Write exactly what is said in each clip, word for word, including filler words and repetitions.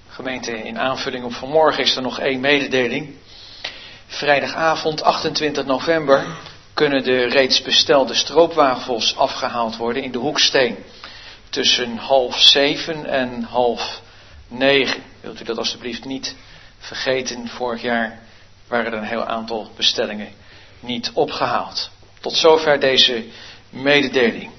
Gemeente, in aanvulling op vanmorgen is er nog één mededeling. Vrijdagavond achtentwintig november kunnen de reeds bestelde stroopwafels afgehaald worden in de Hoeksteen. Tussen half zeven en half negen. Wilt u dat alstublieft niet vergeten? Vorig jaar waren er een heel aantal bestellingen niet opgehaald. Tot zover deze mededeling.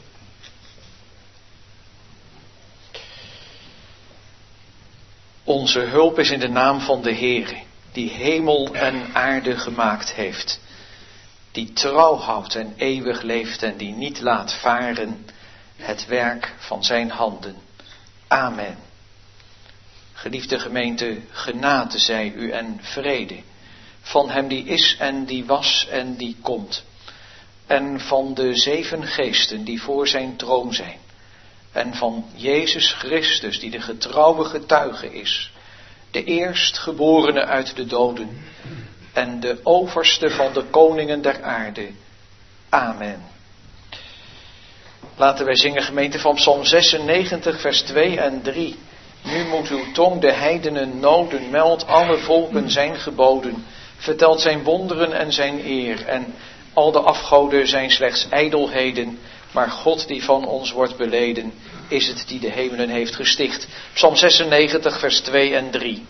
Onze hulp is in de naam van de Heere, die hemel en aarde gemaakt heeft, die trouw houdt en eeuwig leeft en die niet laat varen het werk van zijn handen. Amen. Geliefde gemeente, genade zij u en vrede van hem die is en die was en die komt, en van de zeven geesten die voor zijn troon zijn, en van Jezus Christus die de getrouwe getuige is, de eerstgeborene uit de doden en de overste van de koningen der aarde. Amen. Laten wij zingen, gemeente, van Psalm zesennegentig vers twee en drie. Nu moet uw tong de heidenen noden, meldt alle volken zijn geboden, vertelt zijn wonderen en zijn eer, en al de afgoden zijn slechts ijdelheden, maar God die van ons wordt beleden, is het die de hemelen heeft gesticht. Psalm zesennegentig vers twee en drie.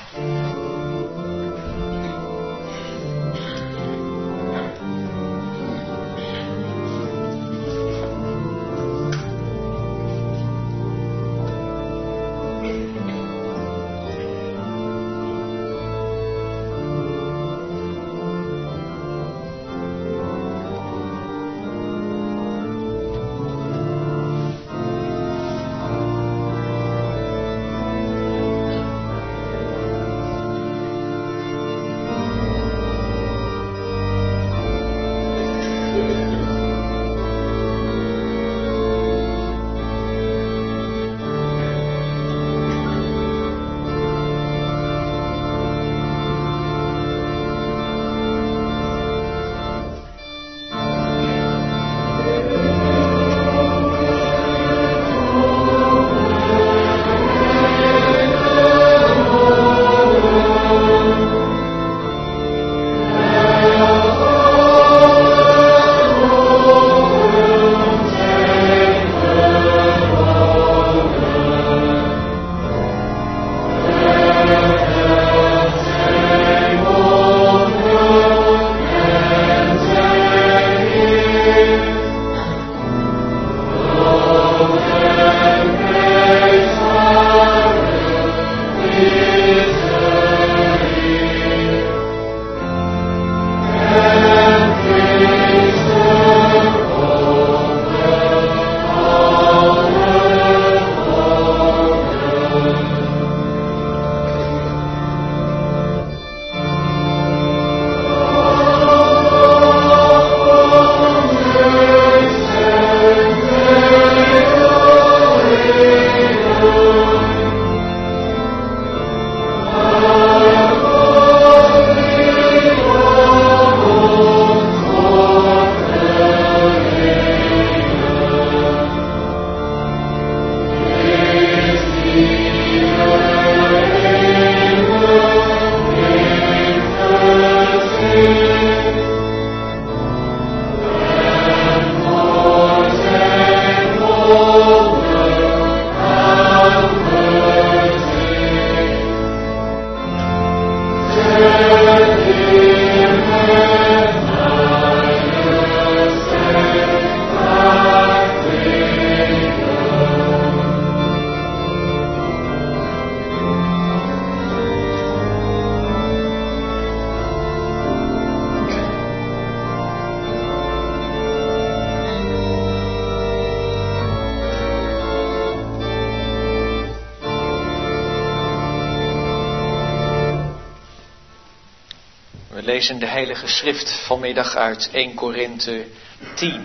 We lezen de Heilige Schrift vanmiddag uit eerste Korinthe tien.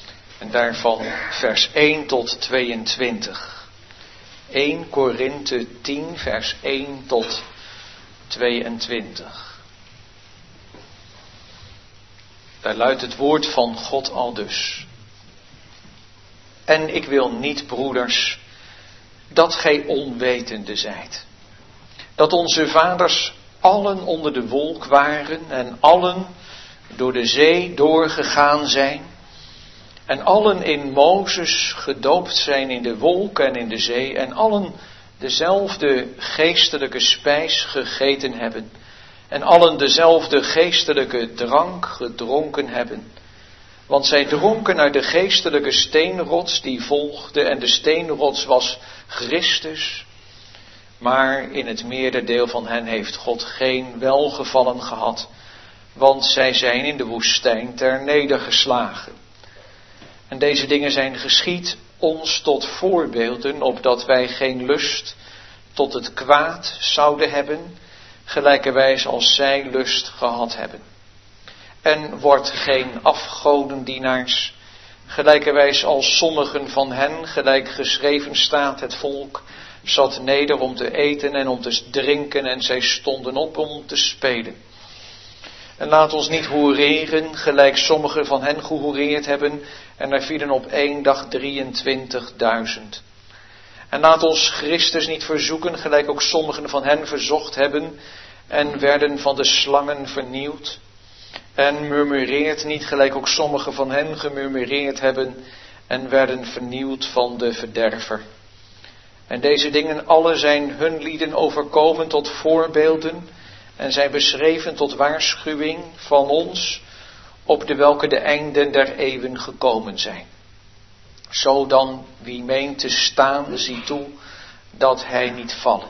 En daarvan vers één tot tweeëntwintig. eerste Korinthe tien, vers één tot tweeëntwintig. Daar luidt het woord van God aldus. En ik wil niet, broeders, dat gij onwetende zijt. dat onze vaders allen onder de wolk waren en allen door de zee doorgegaan zijn en allen in Mozes gedoopt zijn in de wolk en in de zee en allen dezelfde geestelijke spijs gegeten hebben en allen dezelfde geestelijke drank gedronken hebben. Want zij dronken uit de geestelijke steenrots die volgde en de steenrots was Christus. Maar in het meerderdeel van hen heeft God geen welgevallen gehad, want zij zijn in de woestijn ter nedergeslagen. En deze dingen zijn geschied ons tot voorbeelden, opdat wij geen lust tot het kwaad zouden hebben, gelijkerwijs als zij lust gehad hebben. En wordt geen afgodendienaars, gelijkerwijs als sommigen van hen, gelijk geschreven staat, het volk zat neder om te eten en om te drinken en zij stonden op om te spelen. En laat ons niet hoereren, gelijk sommigen van hen gehoereerd hebben, en er vielen op één dag drieëntwintigduizend. En laat ons Christus niet verzoeken, gelijk ook sommigen van hen verzocht hebben, en werden van de slangen vernieuwd. En murmureert niet, gelijk ook sommigen van hen gemurmureerd hebben, en werden vernieuwd van de verderver. En deze dingen alle zijn hun lieden overkomen tot voorbeelden, en zijn beschreven tot waarschuwing van ons, op de welke de einden der eeuwen gekomen zijn. Zo dan, wie meent te staan, zie toe dat hij niet vallen.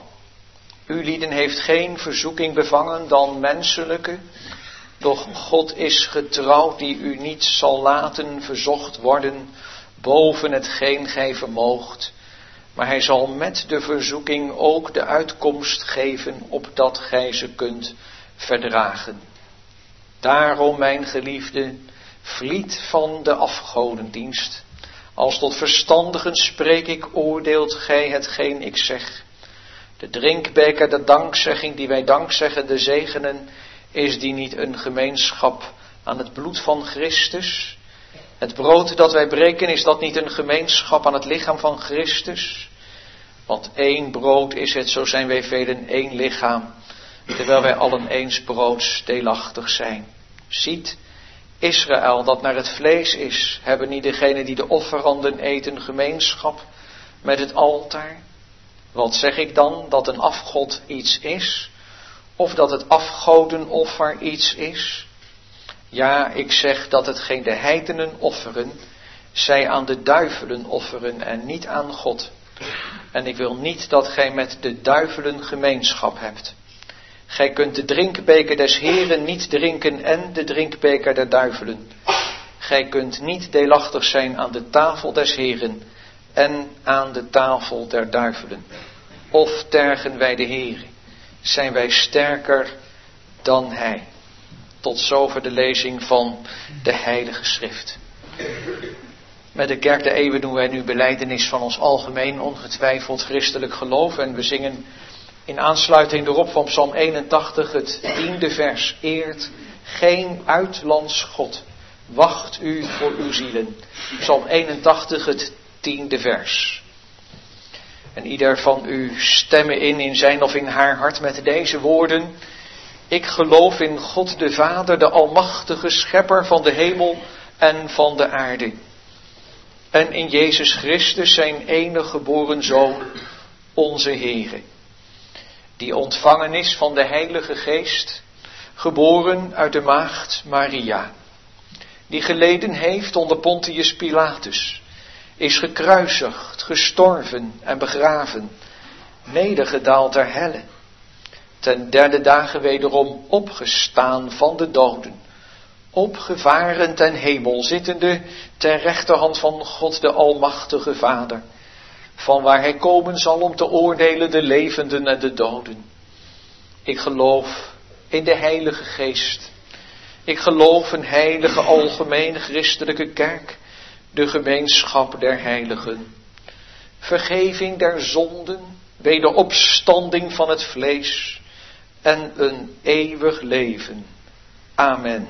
U lieden heeft geen verzoeking bevangen dan menselijke, doch God is getrouw die u niet zal laten verzocht worden boven hetgeen gij vermoogt, maar hij zal met de verzoeking ook de uitkomst geven, opdat gij ze kunt verdragen. Daarom, mijn geliefde, vliet van de afgodendienst. Als tot verstandigen spreek ik, oordeelt gij hetgeen ik zeg. De drinkbeker, de dankzegging die wij dankzeggen, de zegenen, is die niet een gemeenschap aan het bloed van Christus? Het brood dat wij breken, is dat niet een gemeenschap aan het lichaam van Christus? Want één brood is het, zo zijn wij velen één lichaam, terwijl wij allen eens broods deelachtig zijn. Ziet, Israël dat naar het vlees is, hebben niet degenen die de offeranden eten gemeenschap met het altaar? Wat zeg ik dan, dat een afgod iets is? Of dat het afgodenoffer iets is? Ja, ik zeg dat hetgeen de heidenen offeren, zij aan de duivelen offeren en niet aan God. En ik wil niet dat gij met de duivelen gemeenschap hebt. Gij kunt de drinkbeker des Heren niet drinken en de drinkbeker der duivelen. Gij kunt niet deelachtig zijn aan de tafel des Heren en aan de tafel der duivelen. Of tergen wij de Heren, zijn wij sterker dan Hij. Tot zover de lezing van de Heilige Schrift. Met de Kerk der Eeuwen doen wij nu belijdenis van ons algemeen ongetwijfeld christelijk geloof. En we zingen in aansluiting erop van Psalm eenentachtig het tiende vers. Eert geen uitlands God, wacht u voor uw zielen. Psalm eenentachtig het tiende vers. En ieder van u stemmen in in zijn of in haar hart met deze woorden. Ik geloof in God de Vader, de almachtige schepper van de hemel en van de aarde. En in Jezus Christus, zijn enige geboren Zoon, onze Heere. Die ontvangen is van de Heilige Geest, geboren uit de maagd Maria. Die geleden heeft onder Pontius Pilatus, is gekruisigd, gestorven en begraven, nedergedaald ter helle. Ten derde dagen wederom opgestaan van de doden, opgevaren ten hemel, zittende ter rechterhand van God de Almachtige Vader, van waar hij komen zal om te oordelen de levenden en de doden. Ik geloof in de Heilige Geest. Ik geloof een heilige algemene christelijke kerk, de gemeenschap der heiligen, vergeving der zonden, wederopstanding van het vlees en een eeuwig leven. Amen.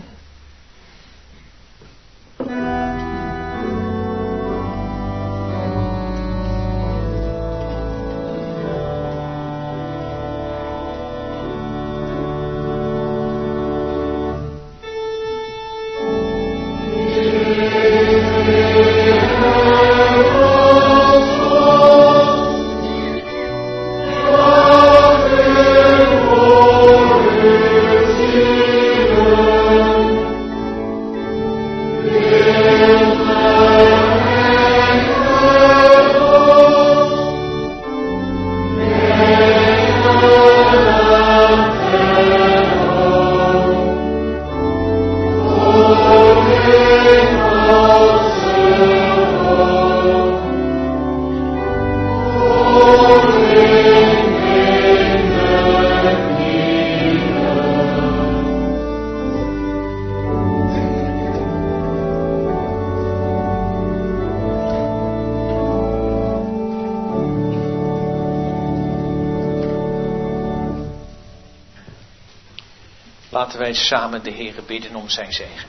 Laten wij samen de Heere bidden om zijn zegen.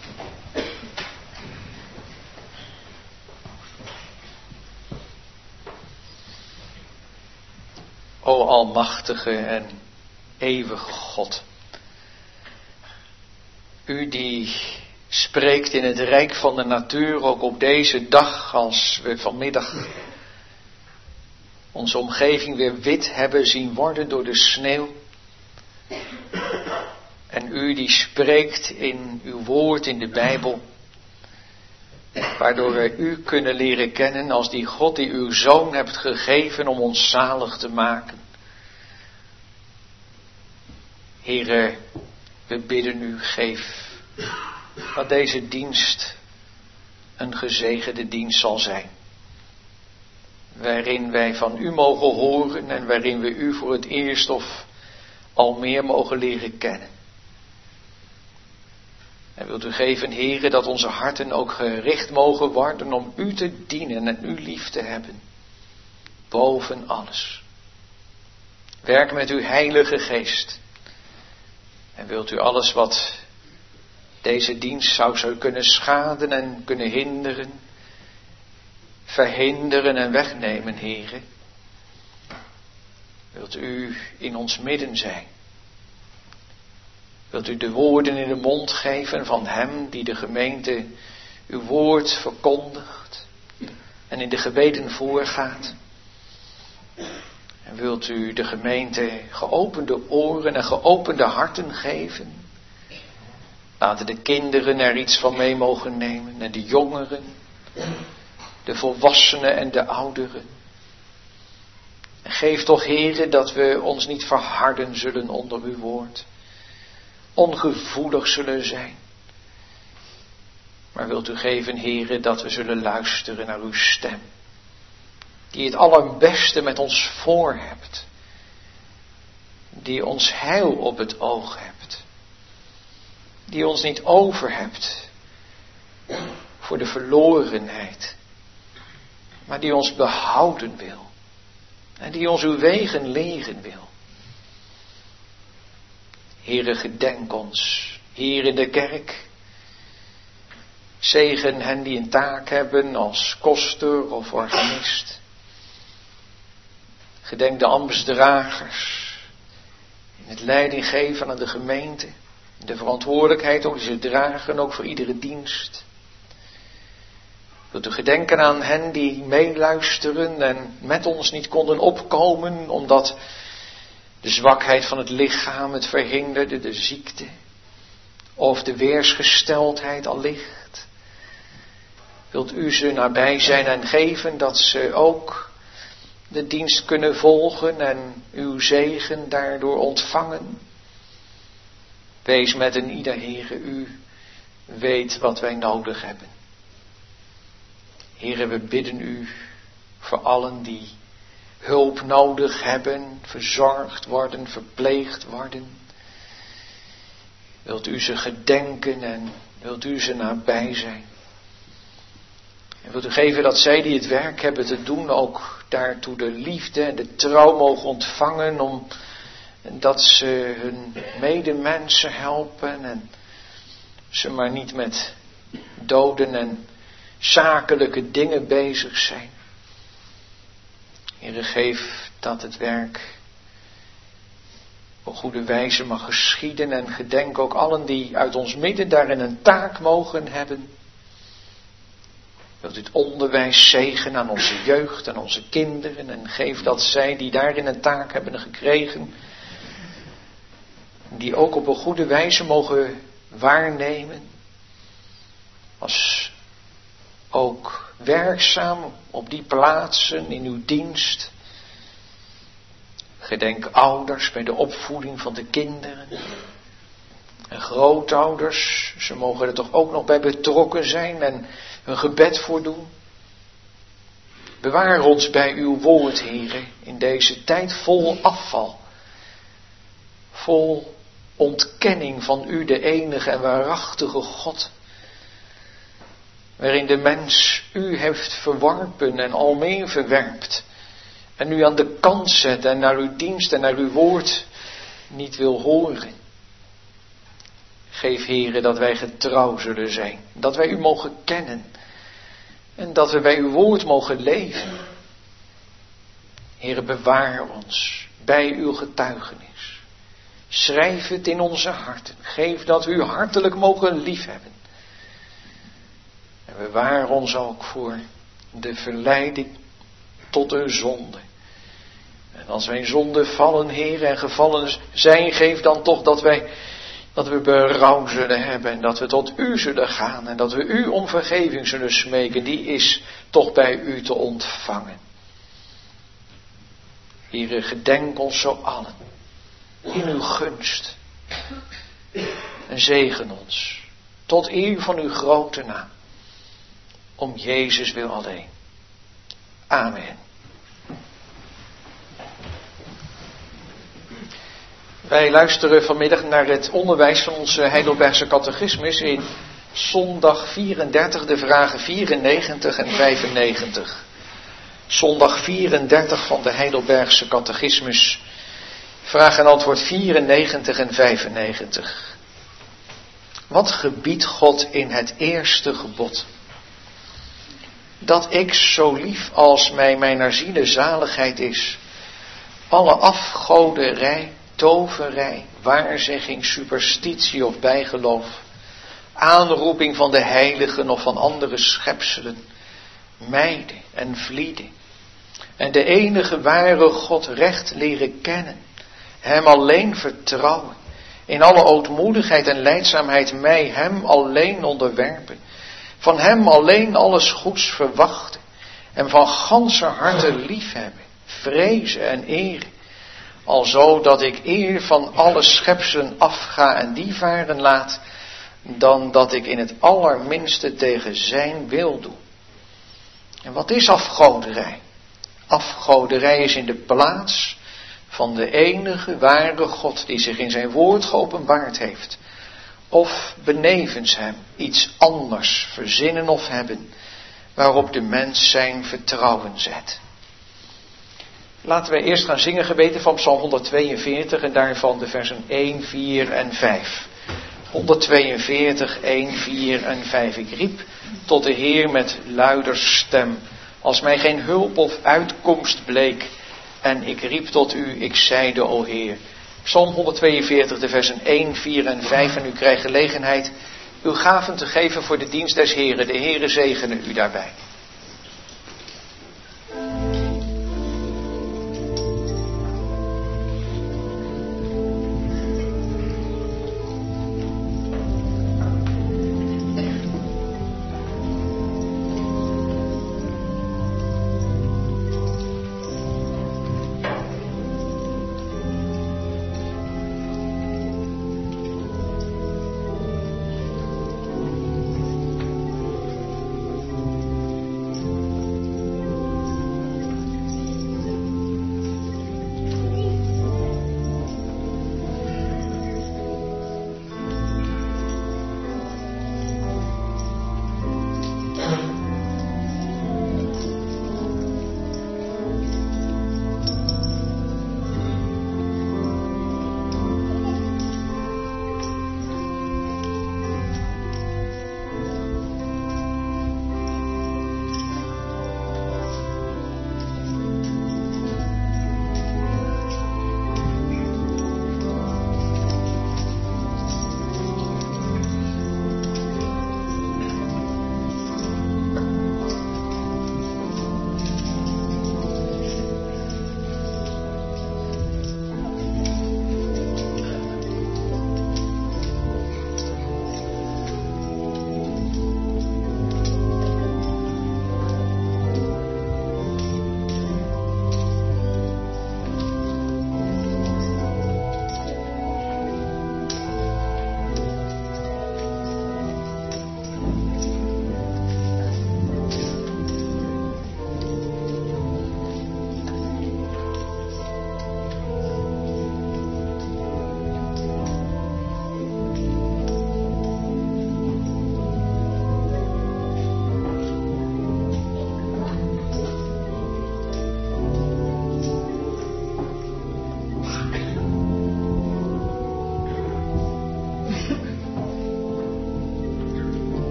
O almachtige en eeuwige God. U die spreekt in het rijk van de natuur, ook op deze dag als we vanmiddag onze omgeving weer wit hebben zien worden door de sneeuw. En u die spreekt in uw woord in de Bijbel, waardoor wij u kunnen leren kennen als die God die uw Zoon hebt gegeven om ons zalig te maken. Heere, we bidden u, geef dat deze dienst een gezegende dienst zal zijn. Waarin wij van u mogen horen en waarin we u voor het eerst of al meer mogen leren kennen. En wilt u geven, Heere, dat onze harten ook gericht mogen worden om u te dienen en u lief te hebben. Boven alles. Werk met uw Heilige Geest. En wilt u alles wat deze dienst zou, zou kunnen schaden en kunnen hinderen, verhinderen en wegnemen, Heere. Wilt u in ons midden zijn. Wilt u de woorden in de mond geven van hem die de gemeente uw woord verkondigt en in de gebeden voorgaat. En wilt u de gemeente geopende oren en geopende harten geven. Laten de kinderen er iets van mee mogen nemen en de jongeren, de volwassenen en de ouderen. En geef toch, Heere, dat we ons niet verharden zullen onder uw woord. Ongevoelig zullen zijn. Maar wilt u geven, Heere, dat we zullen luisteren naar uw stem. Die het allerbeste met ons voor hebt. Die ons heil op het oog hebt. Die ons niet over hebt voor de verlorenheid. Maar die ons behouden wil. En die ons uw wegen leren wil. Heere, gedenk ons, hier in de kerk. Zegen hen die een taak hebben als koster of organist. Gedenk de ambtsdragers. In het leiding geven aan de gemeente. De verantwoordelijkheid ook die ze dragen, ook voor iedere dienst. Wilt u gedenken aan hen die meeluisteren en met ons niet konden opkomen, omdat de zwakheid van het lichaam het verhinderde, de ziekte. Of de weersgesteldheid allicht. Wilt u ze nabij zijn en geven dat ze ook de dienst kunnen volgen en uw zegen daardoor ontvangen. Wees met een ieder, Heere, u weet wat wij nodig hebben. Heere, we bidden u voor allen die hulp nodig hebben, verzorgd worden, verpleegd worden. Wilt u ze gedenken en wilt u ze nabij zijn. En wilt u geven dat zij die het werk hebben te doen ook daartoe de liefde en de trouw mogen ontvangen om dat ze hun medemensen helpen en ze maar niet met doden en zakelijke dingen bezig zijn. Heere, geef dat het werk op goede wijze mag geschieden en gedenk ook allen die uit ons midden daarin een taak mogen hebben. Wilt u het onderwijs zegenen aan onze jeugd en onze kinderen en geef dat zij die daarin een taak hebben gekregen, die ook op een goede wijze mogen waarnemen, als ook werkzaam op die plaatsen in uw dienst. Gedenk ouders bij de opvoeding van de kinderen. En grootouders, ze mogen er toch ook nog bij betrokken zijn en hun gebed voor doen. Bewaar ons bij uw woord, Heere, in deze tijd vol afval. Vol ontkenning van u, de enige en waarachtige God. Waarin de mens u heeft verworpen en al meer verwerpt. En u aan de kant zet en naar uw dienst en naar uw woord niet wil horen. Geef, Heere, dat wij getrouw zullen zijn. Dat wij u mogen kennen. En dat we bij uw woord mogen leven. Heere, bewaar ons bij uw getuigenis. Schrijf het in onze harten. Geef dat we u hartelijk mogen liefhebben. En bewaar ons ook voor de verleiding tot de zonde. En als wij in zonde vallen, Heer, en gevallen zijn, geef dan toch dat wij, dat we berouw zullen hebben en dat we tot u zullen gaan en dat we u om vergeving zullen smeken. Die is toch bij u te ontvangen. Heere, gedenk ons zo allen in uw gunst en zegen ons tot eer van uw grote naam. Om Jezus wil alleen. Amen. Wij luisteren vanmiddag naar het onderwijs van onze Heidelbergse catechismus in zondag vierendertig, de vragen vierennegentig en vijfennegentig. Zondag vierendertig van de Heidelbergse catechismus, vraag en antwoord vierennegentig en vijfennegentig. Wat gebiedt God in het eerste gebod? Dat ik, zo lief als mij mijn ziele zaligheid is, alle afgoderij, toverij, waarzegging, superstitie of bijgeloof, aanroeping van de heiligen of van andere schepselen, mijden en vlieden, en de enige ware God recht leren kennen, hem alleen vertrouwen, in alle ootmoedigheid en lijdzaamheid mij hem alleen onderwerpen, van hem alleen alles goeds verwachten, en van ganse harte liefhebben, vrezen en eren, alzo dat ik eer van alle schepselen afga en die varen laat, dan dat ik in het allerminste tegen zijn wil doe. En wat is afgoderij? Afgoderij is in de plaats van de enige ware God die zich in zijn woord geopenbaard heeft, of benevens hem iets anders verzinnen of hebben, waarop de mens zijn vertrouwen zet. Laten we eerst gaan zingen gebeden van Psalm honderdtweeënveertig en daarvan de versen één, vier en vijf. honderdtweeënveertig, één, vier en vijf. Ik riep tot de Heer met luider stem, als mij geen hulp of uitkomst bleek, en ik riep tot u, ik zeide, o Heer. Psalm honderdtweeënveertig, de versen één, vier en vijf, en u krijgt gelegenheid uw gaven te geven voor de dienst des Heren. De Heere zegene u daarbij.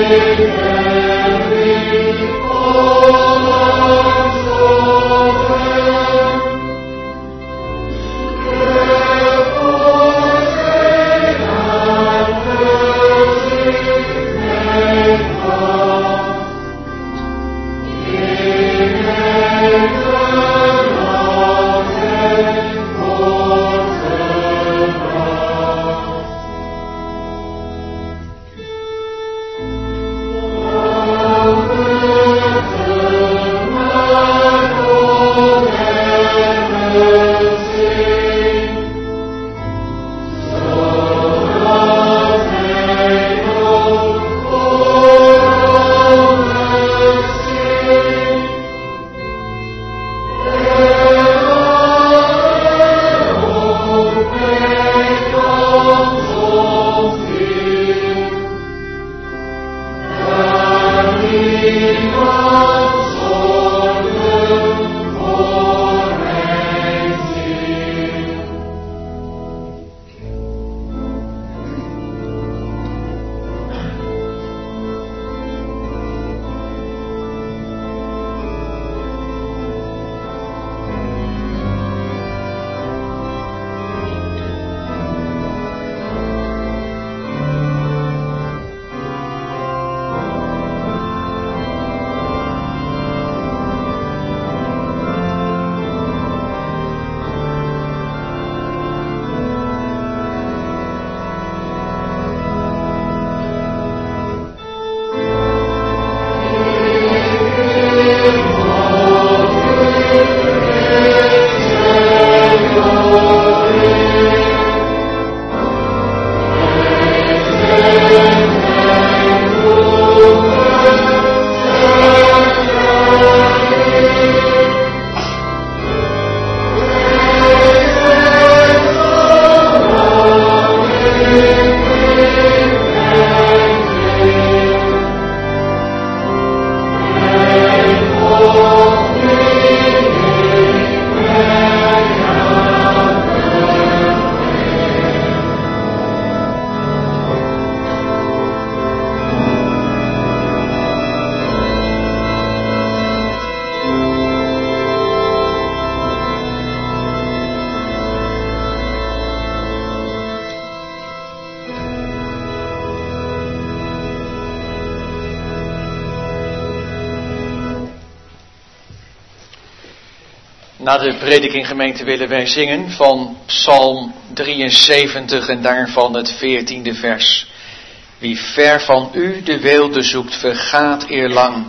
Na de prediking gemeente willen wij zingen van Psalm drieënzeventig en daarvan het veertiende vers. Wie ver van u de weelde zoekt, vergaat eerlang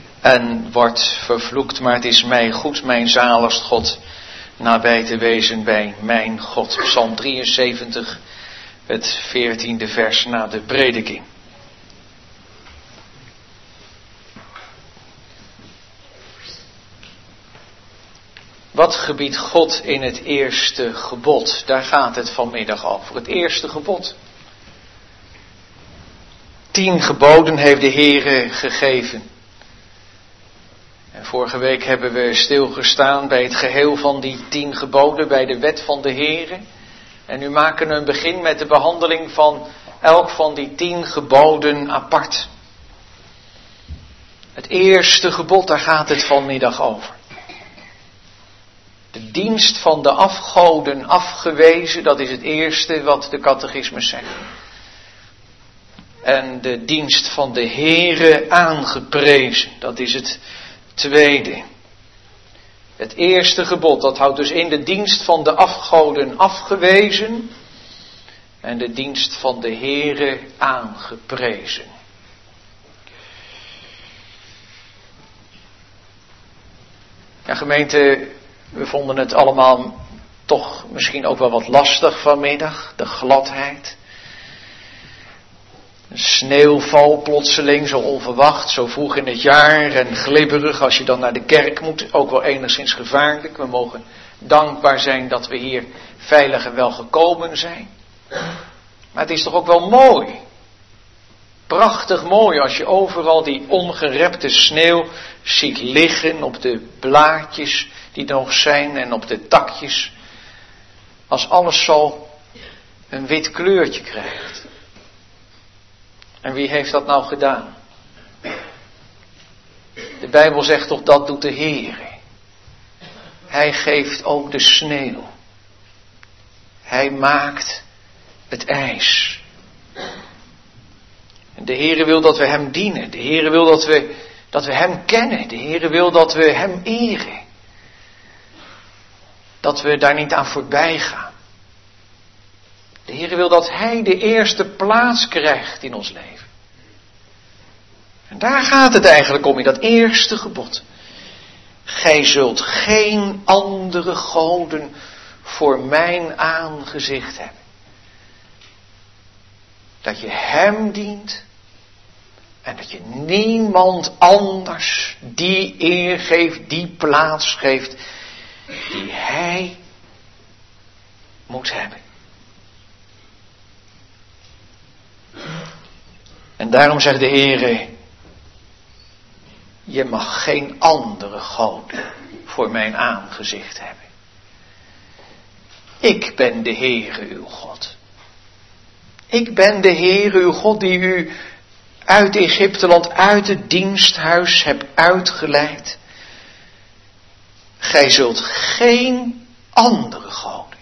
en wordt vervloekt. Maar het is mij goed, mijn zaligst God, nabij te wezen bij mijn God. Psalm drieënzeventig, het veertiende vers na de prediking. Wat gebiedt God in het eerste gebod? Daar gaat het vanmiddag over. Het eerste gebod. Tien geboden heeft de Heere gegeven. En vorige week hebben we stilgestaan bij het geheel van die tien geboden, bij de wet van de Heere. En nu maken we een begin met de behandeling van elk van die tien geboden apart. Het eerste gebod, daar gaat het vanmiddag over. De dienst van de afgoden afgewezen, dat is het eerste wat de catechismus zegt. En de dienst van de Heere aangeprezen, dat is het tweede. Het eerste gebod, dat houdt dus in de dienst van de afgoden afgewezen en de dienst van de Heere aangeprezen. Ja, gemeente, we vonden het allemaal toch misschien ook wel wat lastig vanmiddag, de gladheid. Een sneeuwval plotseling, zo onverwacht, zo vroeg in het jaar en glibberig als je dan naar de kerk moet. Ook wel enigszins gevaarlijk. We mogen dankbaar zijn dat we hier veilig en wel gekomen zijn. Maar het is toch ook wel mooi. Prachtig mooi als je overal die ongerepte sneeuw ziet liggen op de blaadjes die er nog zijn en op de takjes. Als alles zo een wit kleurtje krijgt. En wie heeft dat nou gedaan? Bijbel zegt toch, dat doet de Heere. Hij geeft ook de sneeuw. Hij maakt het ijs. En de Heere wil dat we hem dienen. De Heere wil dat we, dat we hem kennen. De Heere wil dat we hem eren. Dat we daar niet aan voorbij gaan. De Heere wil dat hij de eerste plaats krijgt in ons leven. En daar gaat het eigenlijk om, in dat eerste gebod. Gij zult geen andere goden voor mijn aangezicht hebben. Dat je hem dient en dat je niemand anders die eer geeft, die plaats geeft, die hij moet hebben. En daarom zegt de Heere, je mag geen andere goden voor mijn aangezicht hebben. Ik ben de Heere uw God. Ik ben de Heere uw God die u uit Egypteland, uit het diensthuis hebt uitgeleid. Gij zult geen andere goden.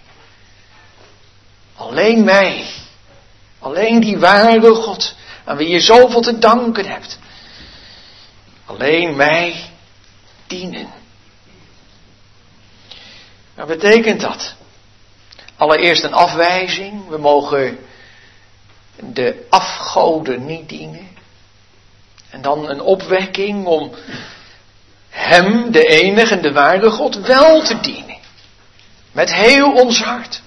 Alleen mij. Alleen die ware God, aan wie je zoveel te danken hebt. Alleen mij dienen. Wat betekent dat? Allereerst een afwijzing. We mogen de afgoden niet dienen. En dan een opwekking om hem, de enige en de ware God, wel te dienen. Met heel ons hart.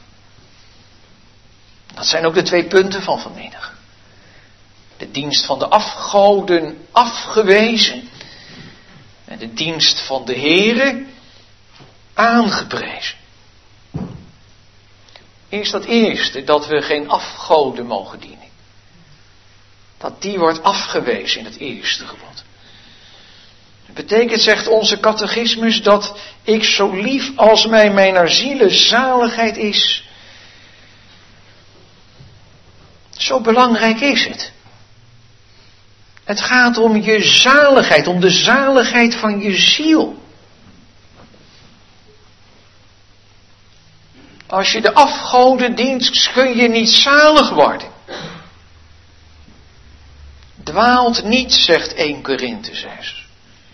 Dat zijn ook de twee punten van vanmiddag. De dienst van de afgoden afgewezen. En de dienst van de Heere aangeprezen. Eerst dat eerste, dat we geen afgoden mogen dienen. Dat die wordt afgewezen in het eerste gebod. Dat betekent, zegt onze catechismus, dat ik zo lief als mij mijn ziele zaligheid is. Zo belangrijk is het. Het gaat om je zaligheid, om de zaligheid van je ziel. Als je de afgoden dient, kun je niet zalig worden. Dwaalt niet, zegt eerste Korinthe zes.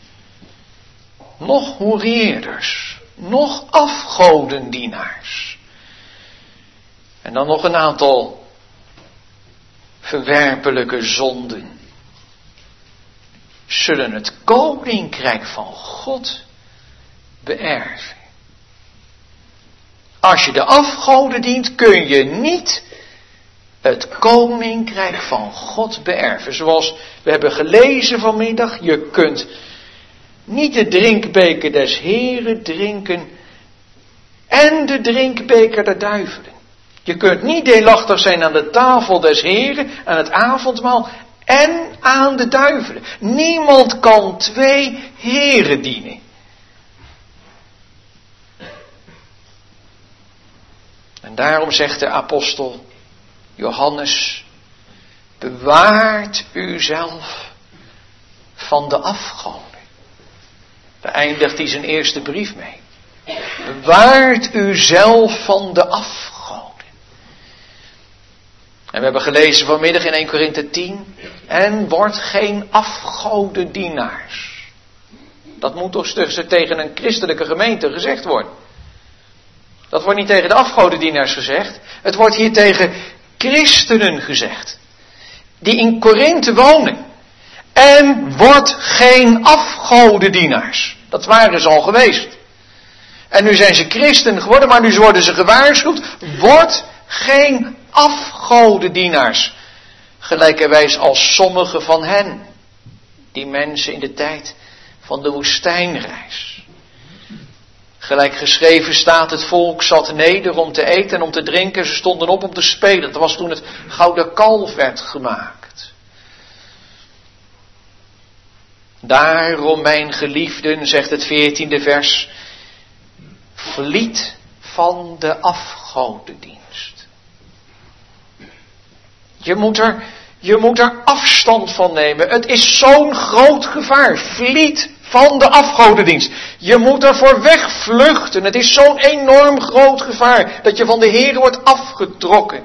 Nog hoereerders, nog afgodendienaars. En dan nog een aantal verwerpelijke zonden. Zullen het koninkrijk van God beërven. Als je de afgoden dient, kun je niet het koninkrijk van God beërven. Zoals we hebben gelezen vanmiddag, je kunt niet de drinkbeker des Heren drinken en de drinkbeker der duivelen. Je kunt niet deelachtig zijn aan de tafel des Heren, aan het avondmaal en aan de duivelen. Niemand kan twee heren dienen. En daarom zegt de apostel Johannes, bewaart uzelf van de afgoden. Daar eindigt hij zijn eerste brief mee. Bewaart uzelf van de afgoden. En we hebben gelezen vanmiddag in eerste Korinthe tien. En wordt geen afgodendienaars. Dat moet toch tegen een christelijke gemeente gezegd worden. Dat wordt niet tegen de afgodendienaars gezegd. Het wordt hier tegen christenen gezegd. Die in Korinthe wonen. En wordt geen afgodendienaars. Dat waren ze al geweest. En nu zijn ze christen geworden, maar nu worden ze gewaarschuwd. Wordt geen afgodendienaars. Gelijkerwijs als sommige van hen. Die mensen in de tijd van de woestijnreis. Gelijk geschreven staat, het volk zat neder om te eten en om te drinken. Ze stonden op om te spelen. Dat was toen het gouden kalf werd gemaakt. Daarom, mijn geliefden, zegt het veertiende vers, vliet van de afgodendienst. Je moet er, je moet er afstand van nemen. Het is zo'n groot gevaar. Vliet Van de afgodendienst. Je moet ervoor wegvluchten. Het is zo'n enorm groot gevaar dat je van de Heer wordt afgetrokken.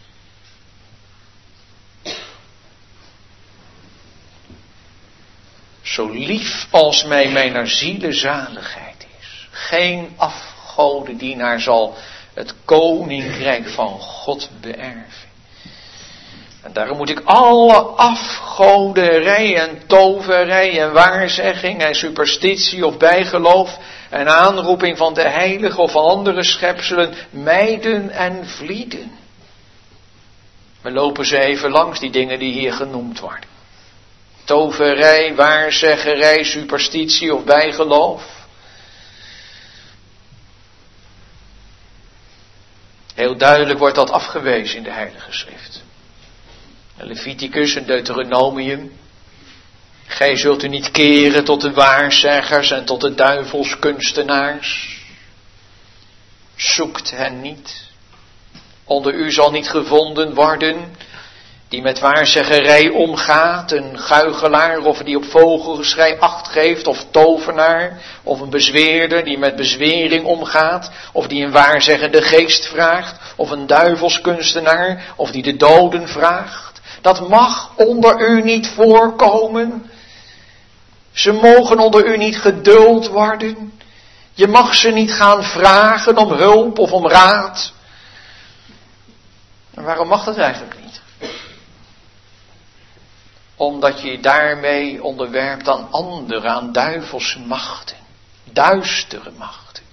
Zo lief als mij mijn zielezaligheid is. Geen afgodendienaar zal het koninkrijk van God beërven. En daarom moet ik alle afgoderij en toverij en waarzegging en superstitie of bijgeloof en aanroeping van de heilige of andere schepselen mijden en vlieden. We lopen ze even langs, die dingen die hier genoemd worden. Toverij, waarzeggerij, superstitie of bijgeloof. Heel duidelijk wordt dat afgewezen in de Heilige Schrift. Leviticus en Deuteronomium. Gij zult u niet keren tot de waarzeggers en tot de duivelskunstenaars. Zoekt hen niet. Onder u zal niet gevonden worden die met waarzeggerij omgaat, een guichelaar of die op vogelgeschrei acht geeft, of tovenaar, of een bezweerder die met bezwering omgaat, of die een waarzeggende geest vraagt, of een duivelskunstenaar, of die de doden vraagt. Dat mag onder u niet voorkomen. Ze mogen onder u niet geduld worden. Je mag ze niet gaan vragen om hulp of om raad. En waarom mag dat eigenlijk niet? Omdat je je daarmee onderwerpt aan anderen, aan duivelse machten. Duistere machten.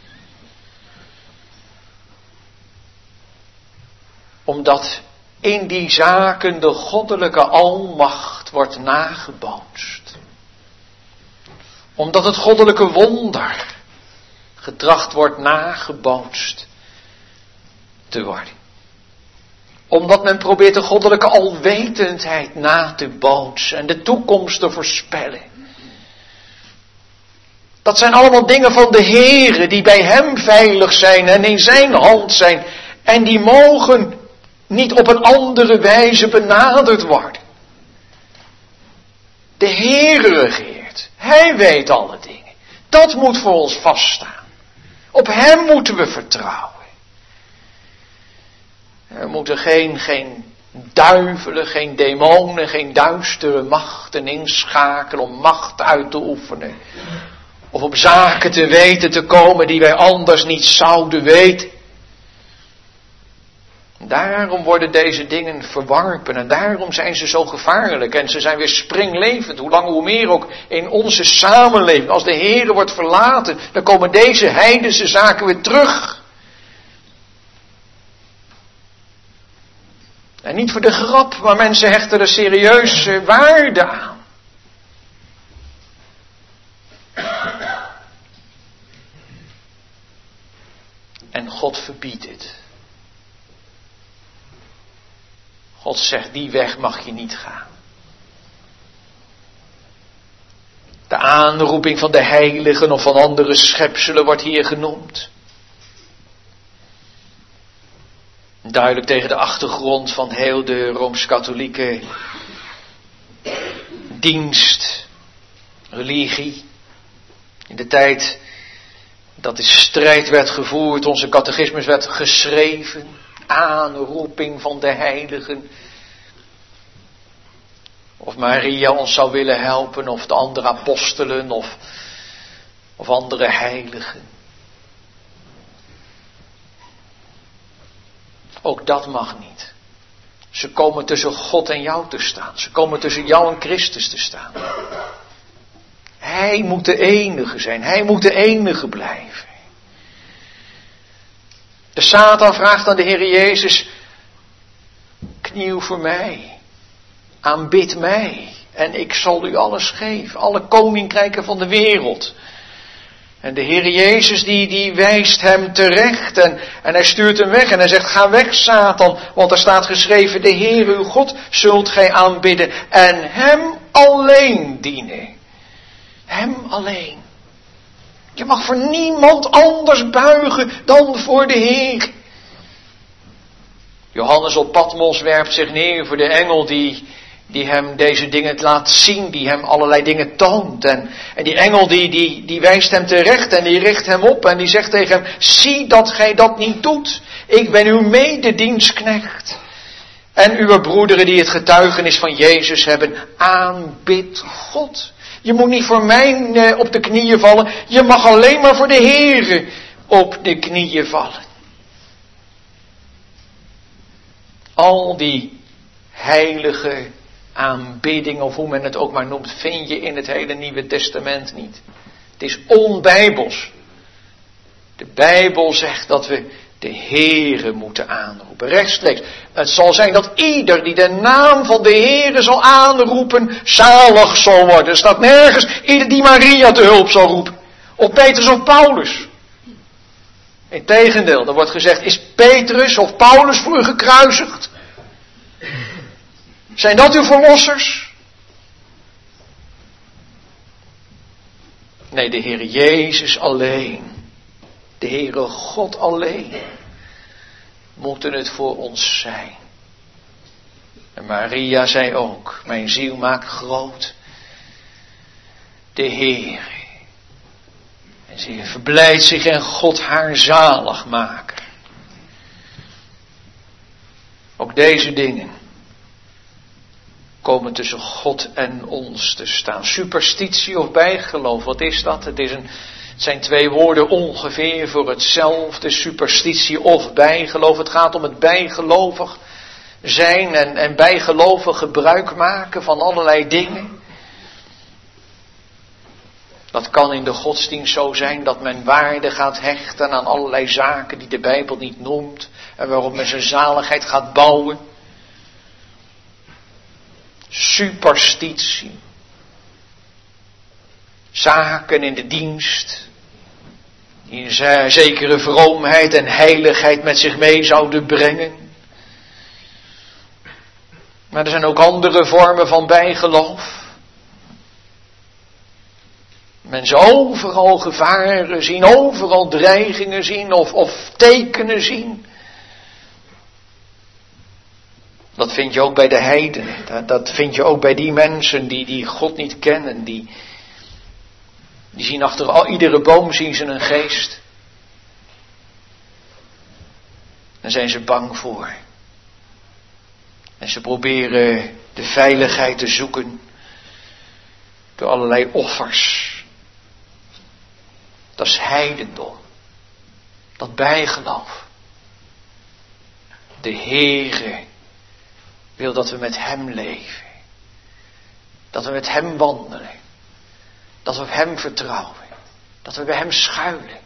Omdat in die zaken de goddelijke almacht wordt nagebootst. Omdat het goddelijke wonder getracht wordt nagebootst te worden. Omdat men probeert de goddelijke alwetendheid na te bootsen en de toekomst te voorspellen. Dat zijn allemaal dingen van de Heere die bij hem veilig zijn en in zijn hand zijn. En die mogen niet op een andere wijze benaderd worden. De Heere regeert. Hij weet alle dingen. Dat moet voor ons vaststaan. Op hem moeten we vertrouwen. Er moeten geen, geen duivelen, geen demonen, geen duistere machten inschakelen om macht uit te oefenen. Of op zaken te weten te komen die wij anders niet zouden weten. Daarom worden deze dingen verworpen en daarom zijn ze zo gevaarlijk en ze zijn weer springlevend. Hoe lang hoe meer ook in onze samenleving. Als de Heere wordt verlaten, dan komen deze heidense zaken weer terug. En niet voor de grap, maar mensen hechten er serieuze waarde aan. En God verbiedt het. God zegt, die weg mag je niet gaan. De aanroeping van de heiligen of van andere schepselen wordt hier genoemd. Duidelijk tegen de achtergrond van heel de Rooms-Katholieke dienst, religie. In de tijd dat de strijd werd gevoerd, onze catechismus werd geschreven. Aanroeping van de heiligen. Of Maria ons zou willen helpen, of de andere apostelen, of, of andere heiligen. Ook dat mag niet. Ze komen tussen God en jou te staan. Ze komen tussen jou en Christus te staan. Hij moet de enige zijn. Hij moet de enige blijven. De Satan vraagt aan de Heer Jezus, kniel voor mij, aanbid mij en ik zal u alles geven, alle koninkrijken van de wereld. En de Heer Jezus die, die wijst hem terecht en, en hij stuurt hem weg en hij zegt, ga weg Satan, want er staat geschreven, de Heer uw God zult gij aanbidden en hem alleen dienen. Hem alleen. Je mag voor niemand anders buigen dan voor de Heer. Johannes op Patmos werpt zich neer voor de engel die, die hem deze dingen laat zien, die hem allerlei dingen toont. En, en die engel die, die, die wijst hem terecht en die richt hem op en die zegt tegen hem, zie dat gij dat niet doet. Ik ben uw mededienstknecht. En uw broederen die het getuigenis van Jezus hebben, aanbid God. Je moet niet voor mij eh, op de knieën vallen, je mag alleen maar voor de Heere op de knieën vallen. Al die heilige aanbidding, of hoe men het ook maar noemt, vind je in het hele Nieuwe Testament niet. Het is onbijbels. De Bijbel zegt dat we de Heere moeten aanroepen, rechtstreeks. Het zal zijn dat ieder die de naam van de Heere zal aanroepen, zalig zal worden. Er staat nergens ieder die Maria te hulp zal roepen. Of Petrus of Paulus. Integendeel, er wordt gezegd, is Petrus of Paulus voor u gekruisigd? Zijn dat uw verlossers? Nee, de Heere Jezus alleen. De Heere God alleen. Moeten het voor ons zijn. En Maria zei ook, mijn ziel maakt groot de Heere. En ze verblijdt zich in God haar zaligmaker. Ook deze dingen komen tussen God en ons te staan. Superstitie of bijgeloof, wat is dat? Het, is een, het zijn twee woorden ongeveer voor hetzelfde, superstitie of bijgeloof. Het gaat om het bijgelovig zijn en, en bijgelovig gebruik maken van allerlei dingen. Dat kan in de godsdienst zo zijn dat men waarde gaat hechten aan allerlei zaken die de Bijbel niet noemt en waarop men zijn zaligheid gaat bouwen. Superstitie. Zaken in de dienst die een zekere vroomheid en heiligheid met zich mee zouden brengen. Maar er zijn ook andere vormen van bijgeloof. Mensen overal gevaren zien, overal dreigingen zien of, of tekenen zien. Dat vind je ook bij de heidenen. Dat, dat vind je ook bij die mensen die, die God niet kennen. Die, die zien achter al, iedere boom zien ze een geest. Daar zijn ze bang voor. En ze proberen de veiligheid te zoeken door allerlei offers. Dat is heidendom. Dat bijgeloof. De Heere wil dat we met Hem leven. Dat we met Hem wandelen. Dat we op Hem vertrouwen. Dat we bij Hem schuilen.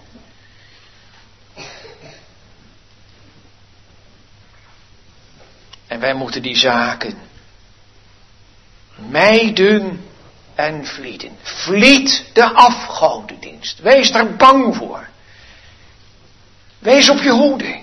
En wij moeten die zaken mijden en vlieden. Vlied de afgodendienst. Wees daar bang voor. Wees op je hoede.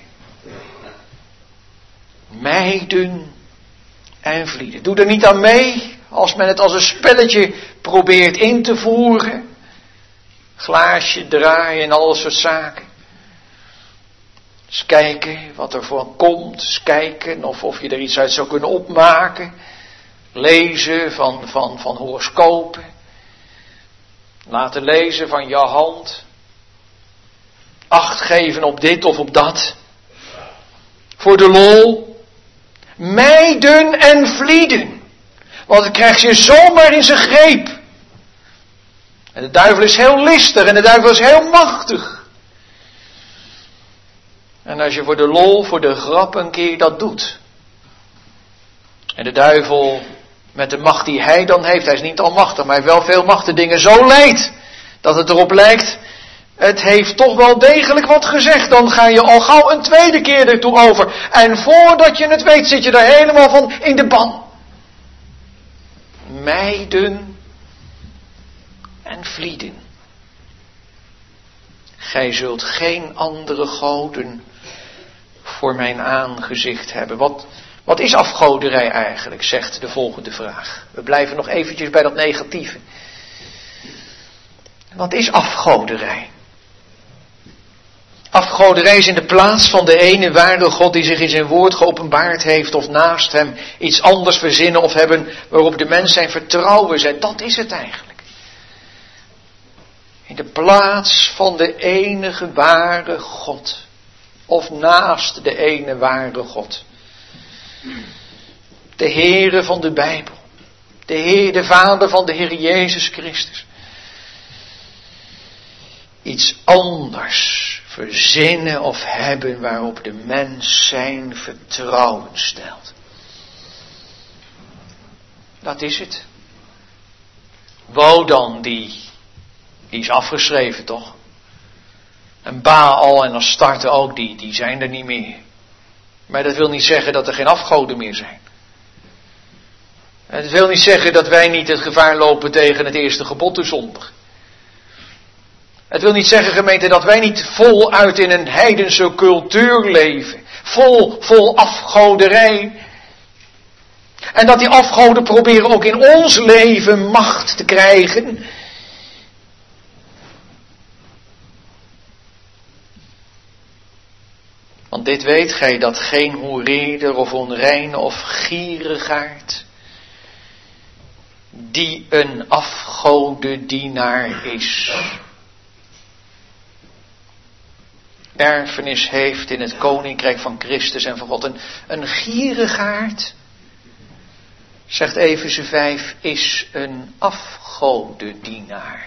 Mijden en vlieden. Doe er niet aan mee als men het als een spelletje probeert in te voeren. Glaasje draaien en al dat soort zaken. Eens kijken wat er voor komt. Eens kijken of, of je er iets uit zou kunnen opmaken. Lezen van, van, van horoscopen. Laten lezen van jouw hand. Acht geven op dit of op dat. Voor de lol. Mijden en vlieden. Want dan krijg je zomaar in zijn greep. En de duivel is heel listig en de duivel is heel machtig. En als je voor de lol, voor de grap een keer dat doet. En de duivel met de macht die hij dan heeft, hij is niet almachtig, maar hij heeft wel veel macht, de dingen zo leidt. Dat het erop lijkt, het heeft toch wel degelijk wat gezegd. Dan ga je al gauw een tweede keer ertoe over. En voordat je het weet zit je daar helemaal van in de ban. Mijden en vlieden. Gij zult geen andere goden voor mijn aangezicht hebben. Wat, wat is afgoderij eigenlijk, zegt de volgende vraag. We blijven nog eventjes bij dat negatieve. Wat is afgoderij? Afgoderij is in de plaats van de ene ware God die zich in zijn woord geopenbaard heeft, of naast hem iets anders verzinnen of hebben waarop de mens zijn vertrouwen zet. Dat is het eigenlijk. In de plaats van de enige ware God, of naast de ene ware God. De Heere van de Bijbel, de Heer, de Vader van de Heer Jezus Christus. Iets anders verzinnen of hebben waarop de mens zijn vertrouwen stelt. Dat is het. Wodan, die, die is afgeschreven toch? En Baal en Astarte ook, die, die zijn er niet meer. Maar dat wil niet zeggen dat er geen afgoden meer zijn. Het wil niet zeggen dat wij niet het gevaar lopen tegen het eerste gebod te zondigen. Het wil niet zeggen, gemeente, dat wij niet voluit in een heidense cultuur leven. Vol, vol afgoderij. En dat die afgoden proberen ook in ons leven macht te krijgen. Want dit weet gij, dat geen hoereerder of onreine of gierigaard die een afgodendienaar is, erfenis heeft in het koninkrijk van Christus en van God. Een, een gierigaard, zegt Efeze vijf, is een afgodendienaar.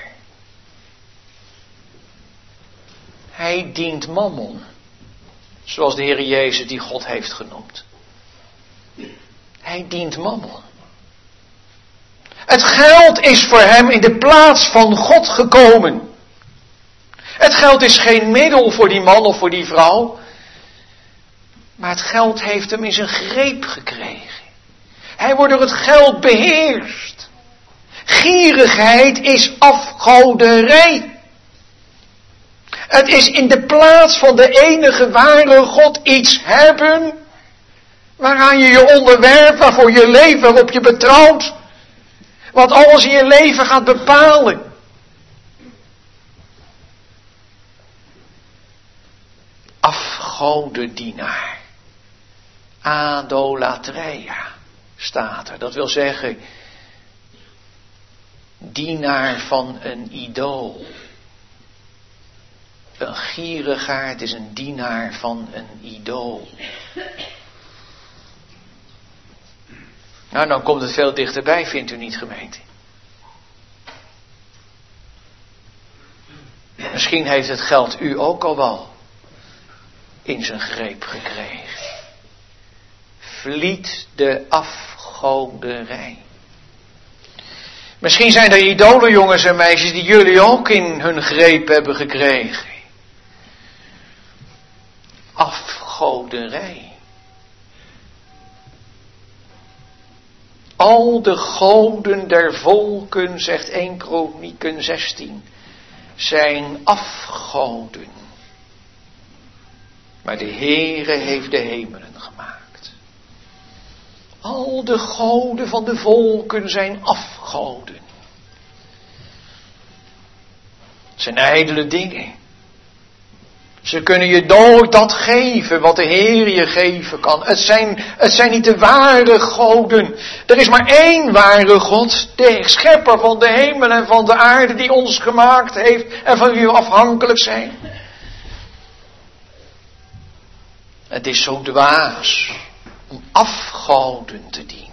Hij dient mammon, zoals de Heer Jezus die God heeft genoemd. Hij dient mammon. Het geld is voor hem in de plaats van God gekomen. Het geld is geen middel voor die man of voor die vrouw. Maar het geld heeft hem in zijn greep gekregen. Hij wordt door het geld beheerst. Gierigheid is afgoderij. Het is in de plaats van de enige ware God iets hebben waaraan je je onderwerpt, waarvoor je leeft, waarop je betrouwt. Wat alles in je leven gaat bepalen. Afgodendienaar. Adolatreia staat er. Dat wil zeggen, dienaar van een idool. Een gierigaard is een dienaar van een idool. Nou, dan komt het veel dichterbij, vindt u niet, gemeente? Misschien heeft het geld u ook al wel in zijn greep gekregen. Vliet de afgoderij. Misschien zijn er idolen, jongens en meisjes, die jullie ook in hun greep hebben gekregen. Afgoderij. Al de goden der volken, zegt eerste Kronieken zestien, zijn afgoden. Maar de Heere heeft de hemelen gemaakt. Al de goden van de volken zijn afgoden. Het zijn ijdele dingen. Ze kunnen je nooit dat geven wat de Heer je geven kan. Het zijn, het zijn niet de ware goden. Er is maar één ware God, de schepper van de hemel en van de aarde, die ons gemaakt heeft en van wie we afhankelijk zijn. Het is zo dwaas om afgoden te dienen.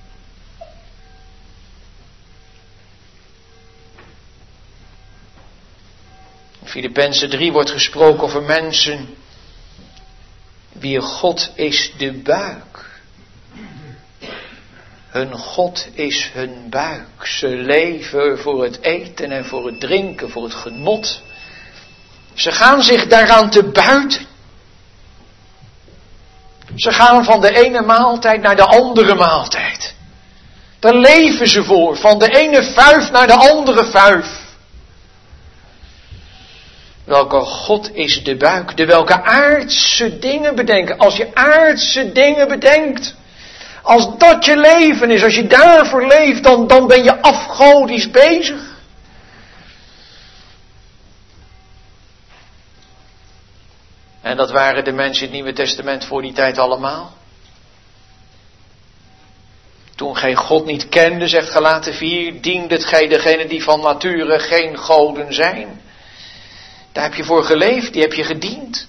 In Filippenzen drie wordt gesproken over mensen wie God is de buik. Hun God is hun buik. Ze leven voor het eten en voor het drinken, voor het genot. Ze gaan zich daaraan te buiten. Ze gaan van de ene maaltijd naar de andere maaltijd. Daar leven ze voor, van de ene vuif naar de andere vuif. Welke God is de buik, de welke aardse dingen bedenken. Als je aardse dingen bedenkt, als dat je leven is, als je daarvoor leeft, dan, dan ben je afgodisch bezig. En dat waren de mensen in het Nieuwe Testament voor die tijd allemaal. Toen gij God niet kende, zegt Galaten vier, diendet gij degene die van nature geen goden zijn. Daar heb je voor geleefd, die heb je gediend.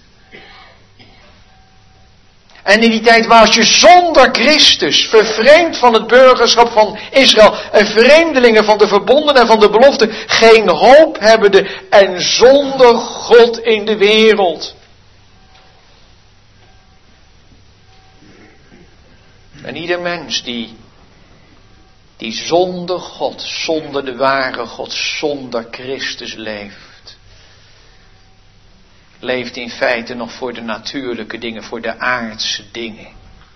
En in die tijd was je zonder Christus, vervreemd van het burgerschap van Israël en vreemdelingen van de verbonden en van de belofte, geen hoop hebbende en zonder God in de wereld. En ieder mens die, die zonder God, zonder de ware God, zonder Christus leeft, leeft in feite nog voor de natuurlijke dingen, voor de aardse dingen.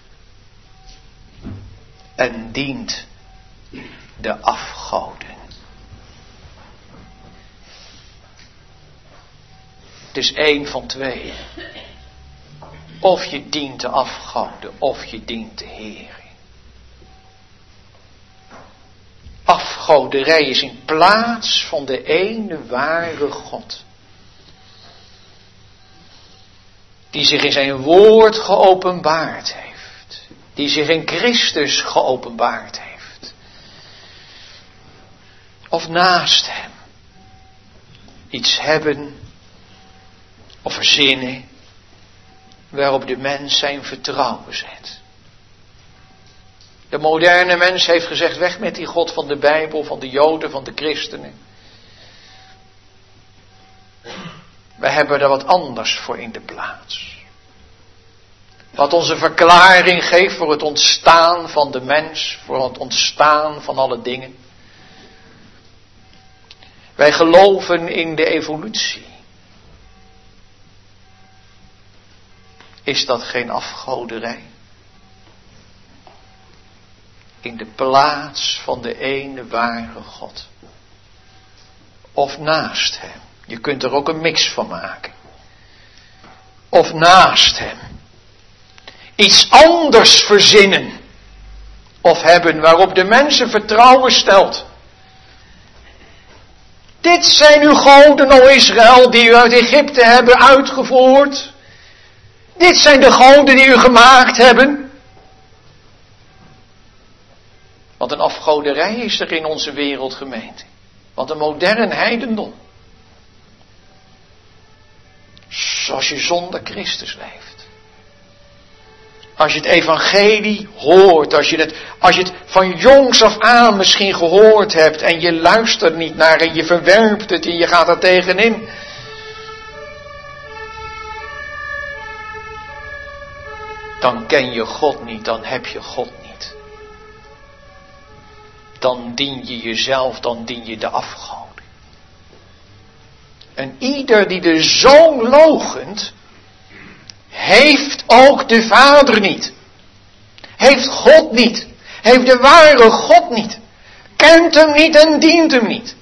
En dient de afgoden. Het is één van twee. Of je dient de afgoden, of je dient de Heer. Afgoderij is in plaats van de ene ware God. Die zich in zijn woord geopenbaard heeft. Die zich in Christus geopenbaard heeft. Of naast hem. Iets hebben of verzinnen waarop de mens zijn vertrouwen zet. De moderne mens heeft gezegd, weg met die God van de Bijbel, van de Joden, van de christenen. Wij hebben er wat anders voor in de plaats. Wat onze verklaring geeft voor het ontstaan van de mens, voor het ontstaan van alle dingen. Wij geloven in de evolutie. Is dat geen afgoderij? In de plaats van de ene ware God. Of naast hem. Je kunt er ook een mix van maken. Of naast hem. Iets anders verzinnen. Of hebben waarop de mensen vertrouwen stelt. Dit zijn uw goden, o Israël, die u uit Egypte hebben uitgevoerd. Dit zijn de goden die u gemaakt hebben. Want een afgoderij is er in onze wereld, gemeente. Want een modern heidendom. Zoals je zonder Christus leeft. Als je het evangelie hoort, als je het, als je het van jongs af aan misschien gehoord hebt en je luistert niet naar en je verwerpt het en je gaat er tegenin. Dan ken je God niet, dan heb je God niet. Dan dien je jezelf, dan dien je de afgoden. En ieder die de Zoon loochent, heeft ook de Vader niet. Heeft God niet. Heeft de ware God niet. Kent hem niet en dient hem niet.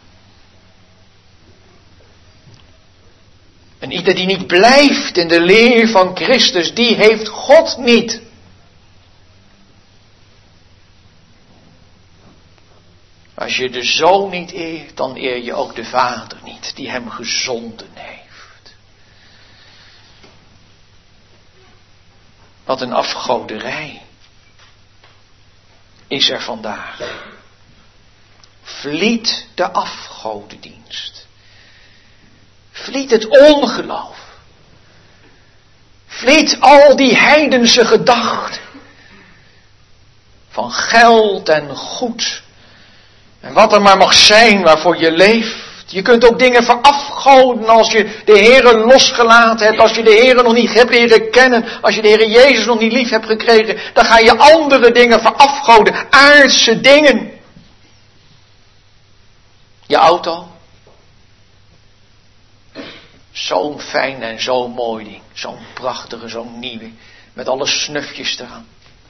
En ieder die niet blijft in de leer van Christus, die heeft God niet. Als je de Zoon niet eert, dan eer je ook de Vader niet, die hem gezonden heeft. Wat een afgoderij is er vandaag. Vliet de afgodendienst. Vliet het ongeloof. Vliet al die heidense gedachten. Van geld en goed. En wat er maar mag zijn waarvoor je leeft. Je kunt ook dingen verafgoden als je de Heere losgelaten hebt. Als je de Heere nog niet hebt leren kennen. Als je de Heere Jezus nog niet lief hebt gekregen. Dan ga je andere dingen verafgoden. Aardse dingen. Je auto. Zo'n fijn en zo'n mooi ding. Zo'n prachtige, zo'n nieuwe. Met alle snufjes eraan.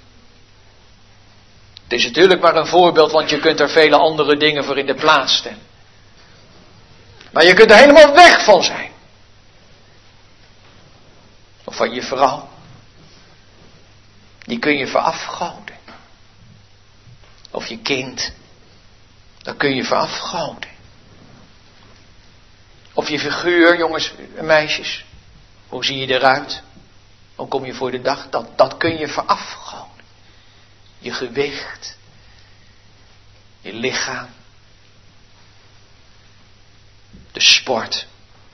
Het is natuurlijk maar een voorbeeld, want je kunt er vele andere dingen voor in de plaats stellen. Maar je kunt er helemaal weg van zijn. Of van je vrouw. Die kun je verafgoden. Of je kind. Dat kun je verafgoden. Of je figuur, jongens en meisjes. Hoe zie je eruit? Hoe kom je voor de dag? Dat, dat kun je verafgoden. Je gewicht. Je lichaam. De sport.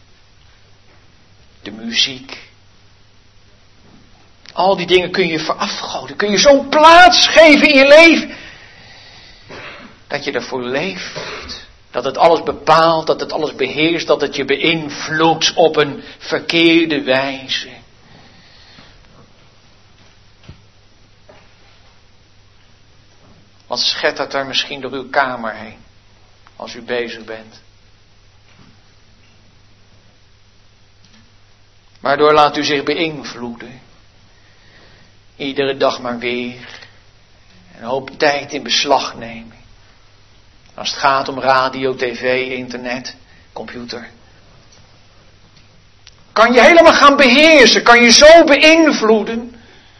De muziek. Al die dingen kun je verafgoden. Kun je zo'n plaats geven in je leven. Dat je ervoor leeft. Dat het alles bepaalt. Dat het alles beheerst. Dat het je beïnvloedt op een verkeerde wijze. Wat schettert er misschien door uw kamer heen. Als u bezig bent. Waardoor laat u zich beïnvloeden. Iedere dag maar weer. Een hoop tijd in beslag nemen. Als het gaat om radio, tv, internet, computer. Kan je helemaal gaan beheersen. Kan je zo beïnvloeden.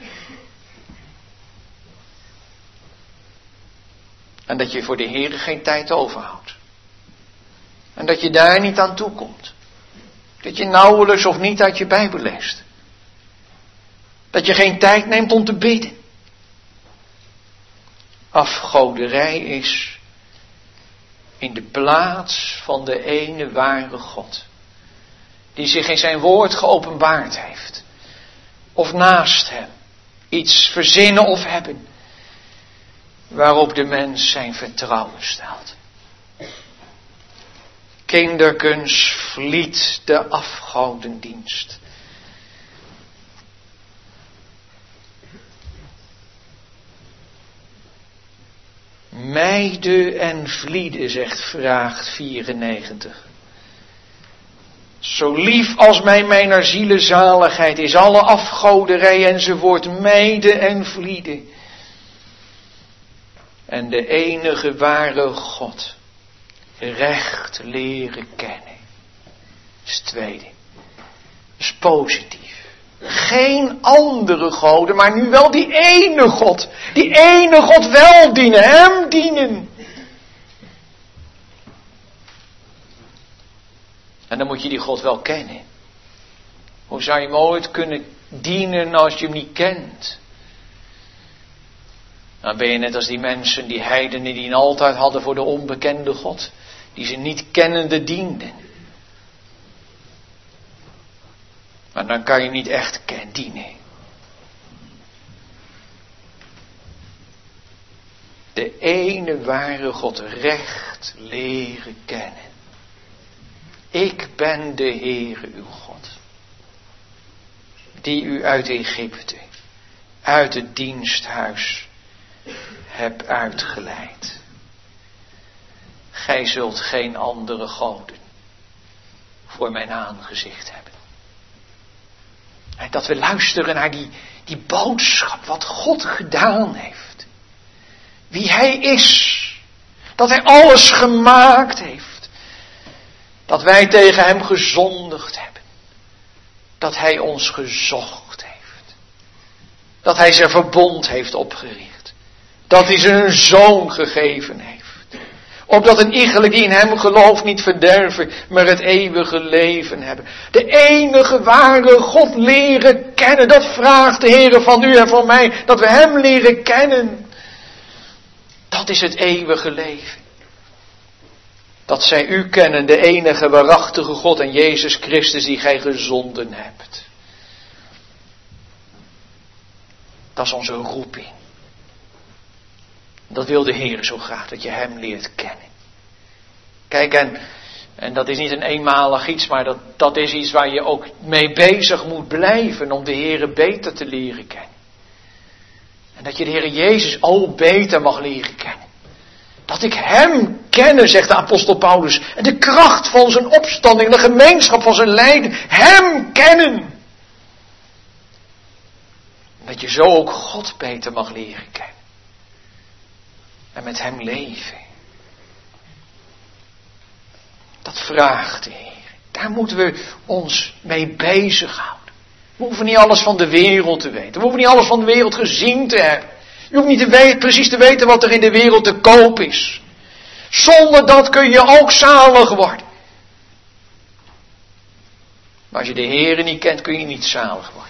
En dat je voor de Heere geen tijd overhoudt. En dat je daar niet aan toe komt. Dat je nauwelijks of niet uit je Bijbel leest. Dat je geen tijd neemt om te bidden. Afgoderij is in de plaats van de ene ware God. Die zich in zijn woord geopenbaard heeft. Of naast hem. Iets verzinnen of hebben. Waarop de mens zijn vertrouwen stelt. Kinderkens vliet de afgodendienst. Mijde en vliede, zegt vraagt vierennegentig. Zo lief als mij mijner ziele zaligheid is alle afgoderij enzovoort, mijde en vliede. En de enige ware God recht leren kennen. Dat is het tweede. Dat is positief. Geen andere goden, maar nu wel die ene God. Die ene God wel dienen, hem dienen. En dan moet je die God wel kennen. Hoe zou je hem ooit kunnen dienen als je hem niet kent? Dan ben je net als die mensen, die heidenen die een altijd hadden voor de onbekende God. Die ze niet kennende dienden. Maar dan kan je niet echt dienen. De ene ware God recht leren kennen. Ik ben de Heere uw God. Die u uit Egypte, uit het diensthuis, heb uitgeleid. Gij zult geen andere goden voor mijn aangezicht hebben. En dat we luisteren naar die, die boodschap, wat God gedaan heeft. Wie hij is. Dat hij alles gemaakt heeft. Dat wij tegen hem gezondigd hebben. Dat hij ons gezocht heeft. Dat hij zijn verbond heeft opgericht. Dat hij zijn zoon gegeven heeft. Opdat een iegelijk die in hem gelooft niet verderven, maar het eeuwige leven hebben. De enige ware God leren kennen. Dat vraagt de Heere van u en van mij. Dat we hem leren kennen. Dat is het eeuwige leven. Dat zij u kennen, de enige waarachtige God en Jezus Christus die gij gezonden hebt. Dat is onze roeping. Dat wil de Heer zo graag, dat je hem leert kennen. Kijk, en, en dat is niet een eenmalig iets, maar dat, dat is iets waar je ook mee bezig moet blijven om de Heer beter te leren kennen. En dat je de Heer Jezus al beter mag leren kennen. Dat ik hem kennen, zegt de apostel Paulus. En de kracht van zijn opstanding, de gemeenschap van zijn lijden, hem kennen. Dat je zo ook God beter mag leren kennen. En met hem leven. Dat vraagt de Heer. Daar moeten we ons mee bezighouden. We hoeven niet alles van de wereld te weten. We hoeven niet alles van de wereld gezien te hebben. Je hoeft niet te weten, precies te weten wat er in de wereld te koop is. Zonder dat kun je ook zalig worden. Maar als je de Heere niet kent, kun je niet zalig worden.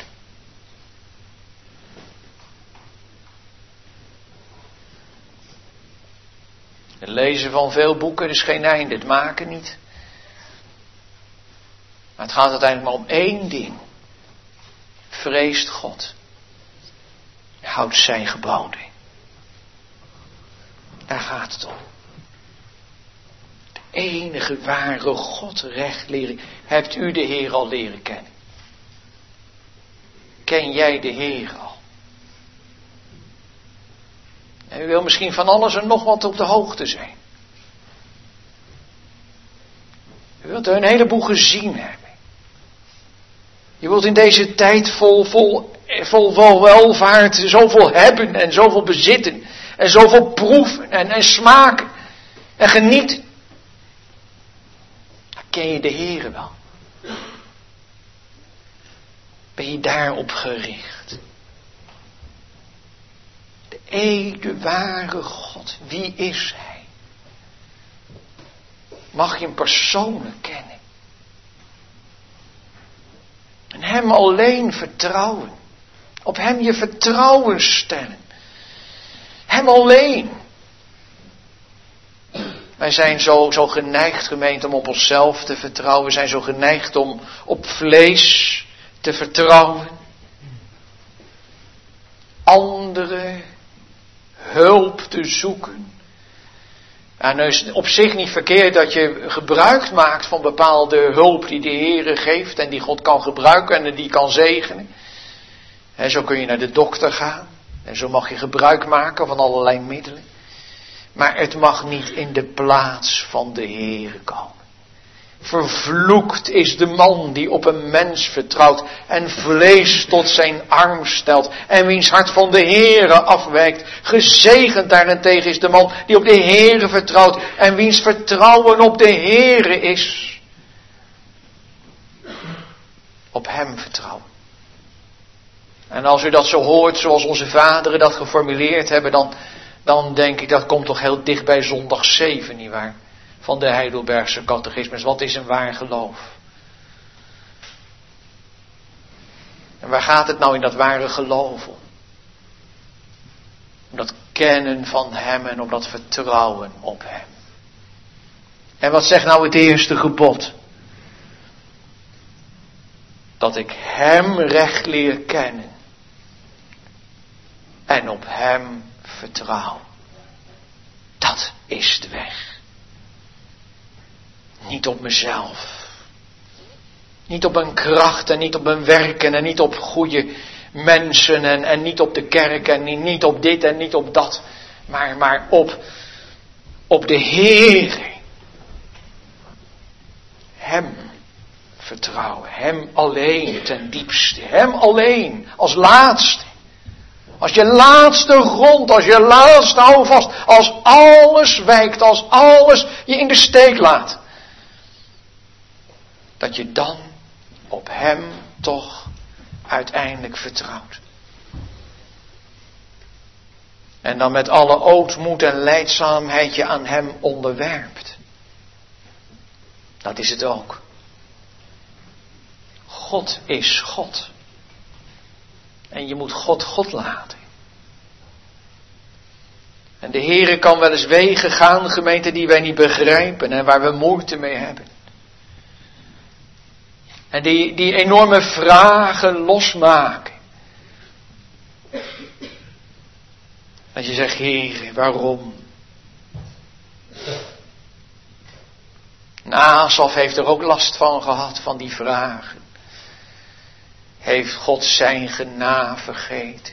Het lezen van veel boeken is geen einde, het maken niet. Maar het gaat uiteindelijk maar om één ding. Vreest God. Houdt zijn geboden. Daar gaat het om. De enige ware God recht leren. Hebt u de Heer al leren kennen? Ken jij de Heer al? En u wil misschien van alles en nog wat op de hoogte zijn. U wilt er een heleboel gezien hebben. Je wilt in deze tijd vol, vol, vol, vol welvaart zoveel hebben en zoveel bezitten. En zoveel proeven en, en smaken. En genieten. Dan ken je de Heere wel. Ben je daarop gericht? De ene ware God. Wie is Hij? Mag je hem persoonlijk kennen? En hem alleen vertrouwen. Op hem je vertrouwen stellen. Hem alleen. Wij zijn zo, zo geneigd, gemeente, om op onszelf te vertrouwen. We zijn zo geneigd om op vlees te vertrouwen. Anderen hulp te zoeken. En het is op zich niet verkeerd dat je gebruik maakt van bepaalde hulp die de Heere geeft en die God kan gebruiken en die kan zegenen. En zo kun je naar de dokter gaan en zo mag je gebruik maken van allerlei middelen. Maar het mag niet in de plaats van de Heere komen. Vervloekt is de man die op een mens vertrouwt en vlees tot zijn arm stelt en wiens hart van de Heere afwijkt. Gezegend daarentegen is de man die op de Heere vertrouwt en wiens vertrouwen op de Heere is. Op hem vertrouwen. En als u dat zo hoort zoals onze vaderen dat geformuleerd hebben, dan, dan denk ik dat komt toch heel dicht bij zondag zeven, nietwaar? Van de Heidelbergse catechismus. Wat is een waar geloof? En waar gaat het nou in dat ware geloof om? Om dat kennen van hem en om dat vertrouwen op hem. En wat zegt nou het eerste gebod? Dat ik hem recht leer kennen. En op hem vertrouw. Dat is de weg. Niet op mezelf. Niet op mijn kracht en niet op mijn werken en niet op goede mensen en, en niet op de kerk en niet, niet op dit en niet op dat. Maar, maar op, op de Heer. Hem vertrouwen. Hem alleen ten diepste. Hem alleen als laatste. Als je laatste grond, als je laatste houvast, als alles wijkt, als alles je in de steek laat. Dat je dan op hem toch uiteindelijk vertrouwt. En dan met alle ootmoed en lijdzaamheid je aan hem onderwerpt. Dat is het ook. God is God. En je moet God God laten. En de Heere kan wel eens wegen gaan, gemeente, die wij niet begrijpen en waar we moeite mee hebben. En die, die enorme vragen losmaken. Dat je zegt, Heere, waarom? Asaf heeft er ook last van gehad, van die vragen. Heeft God zijn genade vergeten?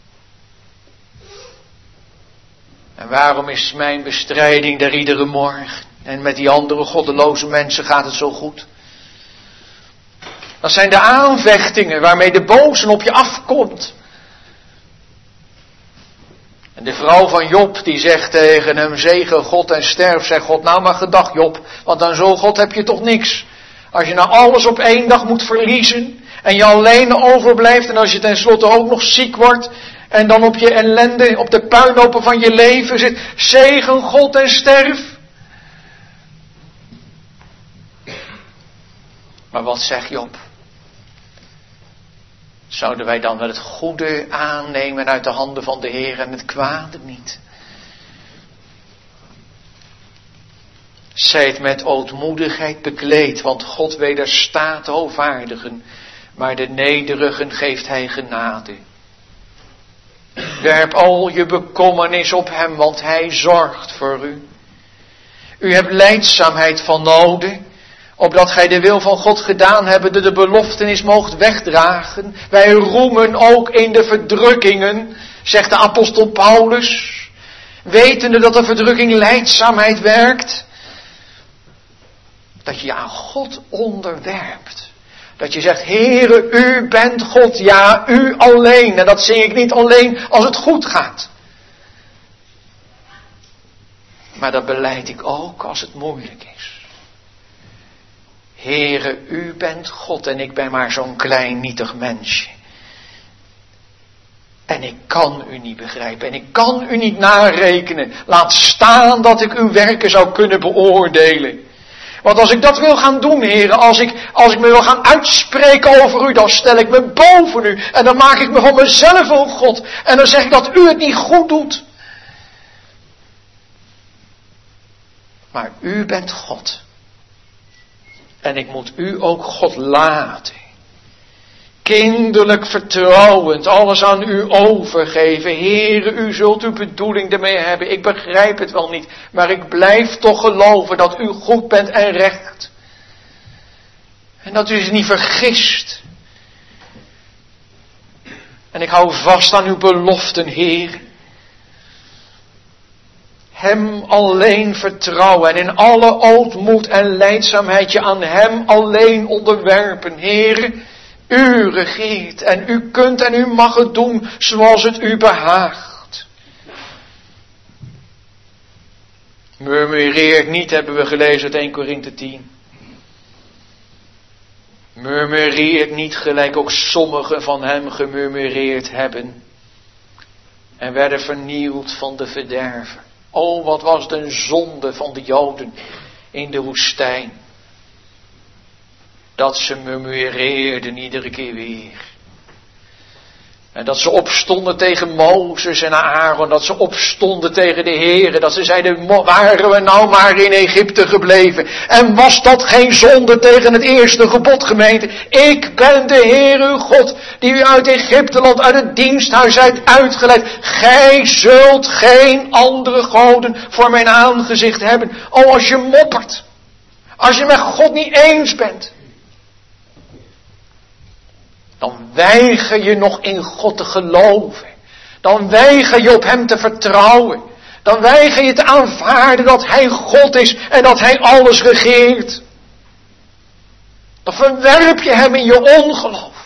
En waarom is mijn bestrijding er iedere morgen? En met die andere goddeloze mensen gaat het zo goed? Dat zijn de aanvechtingen waarmee de boze op je afkomt. En de vrouw van Job die zegt tegen hem, zegen God en sterf. Zegt God, nou maar gedag Job, want aan zo'n God heb je toch niks. Als je nou alles op één dag moet verliezen en je alleen overblijft en als je tenslotte ook nog ziek wordt en dan op je ellende, op de puinhopen van je leven zit, zegen God en sterf. Maar wat zegt Job? Zouden wij dan wel het goede aannemen uit de handen van de Heer en het kwade niet? Zijt met ootmoedigheid bekleed, want God wederstaat de hoogvaardigen, maar de nederigen geeft hij genade. Werp al je bekommernis op hem, want hij zorgt voor u. U hebt lijdzaamheid van noden, opdat gij de wil van God gedaan hebbende de beloftenis moogt wegdragen. Wij roemen ook in de verdrukkingen, zegt de apostel Paulus, wetende dat de verdrukking lijdzaamheid werkt. Dat je je aan God onderwerpt. Dat je zegt, Heere, u bent God, ja, u alleen. En dat zing ik niet alleen als het goed gaat. Maar dat beleid ik ook als het moeilijk is. Heere, u bent God en ik ben maar zo'n klein nietig mensje. En ik kan u niet begrijpen en ik kan u niet narekenen. Laat staan dat ik uw werken zou kunnen beoordelen. Want als ik dat wil gaan doen, Heere, als ik, als ik me wil gaan uitspreken over u, dan stel ik me boven u. En dan maak ik me van mezelf een God. En dan zeg ik dat u het niet goed doet. Maar u bent God. En ik moet u ook God laten. Kinderlijk vertrouwend, alles aan u overgeven. Heere, u zult uw bedoeling ermee hebben. Ik begrijp het wel niet, maar ik blijf toch geloven dat u goed bent en recht. En dat u zich niet vergist. En ik hou vast aan uw beloften, Heer. Hem alleen vertrouwen en in alle ootmoed en lijdzaamheid je aan hem alleen onderwerpen, Heere. U regeert en u kunt en u mag het doen zoals het u behaagt. Murmureert niet, hebben we gelezen uit Eerste Korinthe tien. Murmureert niet gelijk ook sommigen van hem gemurmureerd hebben. En werden vernield van de verderver. O, wat was de zonde van de Joden in de woestijn. Dat ze murmureerden iedere keer weer. En dat ze opstonden tegen Mozes en Aaron. Dat ze opstonden tegen de Heere. Dat ze zeiden, waren we nou maar in Egypte gebleven. En was dat geen zonde tegen het eerste gebod, gemeente? Ik ben de Heer uw God, die u uit Egypteland, uit het diensthuis hebt uitgeleid. Gij zult geen andere goden voor mijn aangezicht hebben. O, als je moppert. Als je met God niet eens bent. Dan weiger je nog in God te geloven. Dan weiger je op hem te vertrouwen. Dan weiger je te aanvaarden dat hij God is en dat hij alles regeert. Dan verwerp je hem in je ongeloof.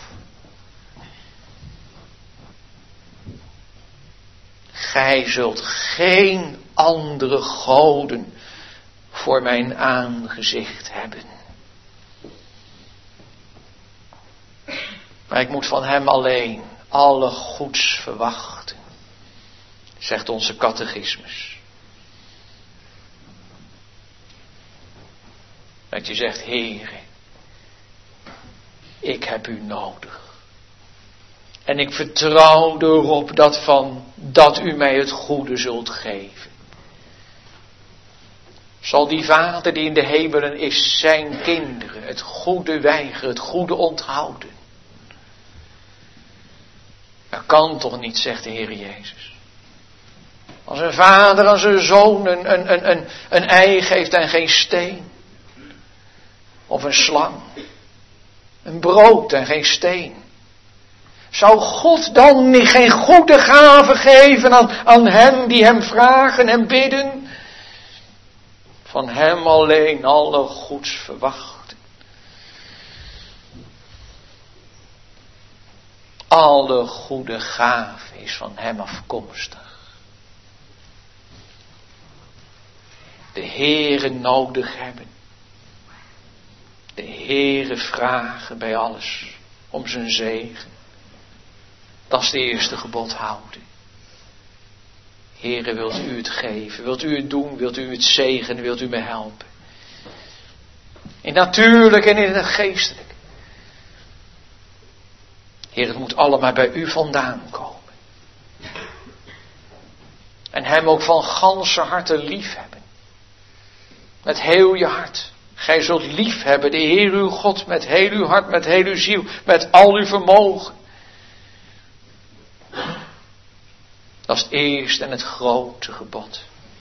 Gij zult geen andere goden voor mijn aangezicht hebben. Maar ik moet van hem alleen alle goeds verwachten, zegt onze catechismus. Dat je zegt, Heere, ik heb u nodig. En ik vertrouw erop dat van dat u mij het goede zult geven. Zal die Vader die in de hemelen is zijn kinderen het goede weigeren, het goede onthouden? Dat kan toch niet, zegt de Heer Jezus. Als een vader aan zijn zoon een, een, een, een, een ei geeft en geen steen. Of een slang. Een brood en geen steen. Zou God dan niet geen goede gave geven aan, aan hen die hem vragen en bidden? Van hem alleen alle goeds verwachten. Alle goede gave is van hem afkomstig. De Heere nodig hebben. De Heere vragen bij alles om zijn zegen. Dat is de eerste gebod houden. Heere, wilt u het geven? Wilt u het doen? Wilt u het zegenen? Wilt u me helpen? In het natuurlijk en in het geestelijk. Heer, het moet allemaal bij u vandaan komen. En hem ook van ganse harte lief hebben. Met heel je hart. Gij zult lief hebben de Heer uw God met heel uw hart, met heel uw ziel, met al uw vermogen. Dat is het eerste en het grote gebod.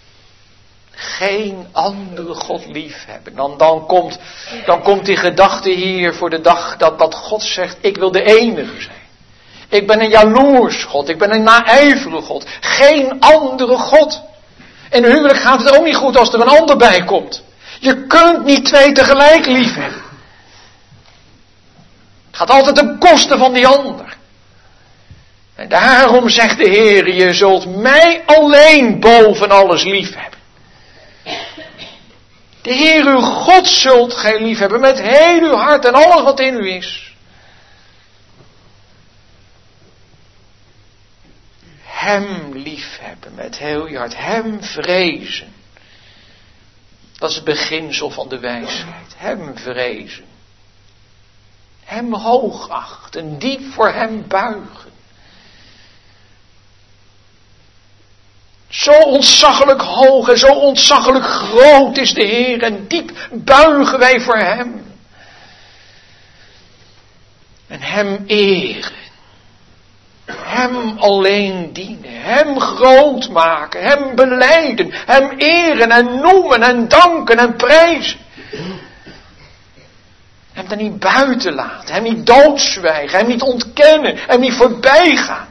Geen andere God lief hebben. Dan, dan, komt, dan komt die gedachte hier voor de dag dat, dat God zegt, ik wil de enige zijn. Ik ben een jaloers God, ik ben een naijverige God. Geen andere God. In een huwelijk gaat het ook niet goed als er een ander bij komt. Je kunt niet twee tegelijk lief hebben. Het gaat altijd ten koste van die ander. En daarom zegt de Heer, je zult mij alleen boven alles lief hebben. De Heer uw God zult gij lief hebben met heel uw hart en alles wat in u is. Hem lief hebben met heel je hart. Hem vrezen. Dat is het beginsel van de wijsheid. Hem vrezen. Hem hoogachten. Diep voor hem buigen. Zo ontzaglijk hoog en zo ontzaglijk groot is de Heer. En diep buigen wij voor hem. En hem eren. Hem alleen dienen, hem groot maken, hem belijden, hem eren en noemen en danken en prijzen. Hem er niet buiten laten, hem niet doodzwijgen, hem niet ontkennen, hem niet voorbij gaan.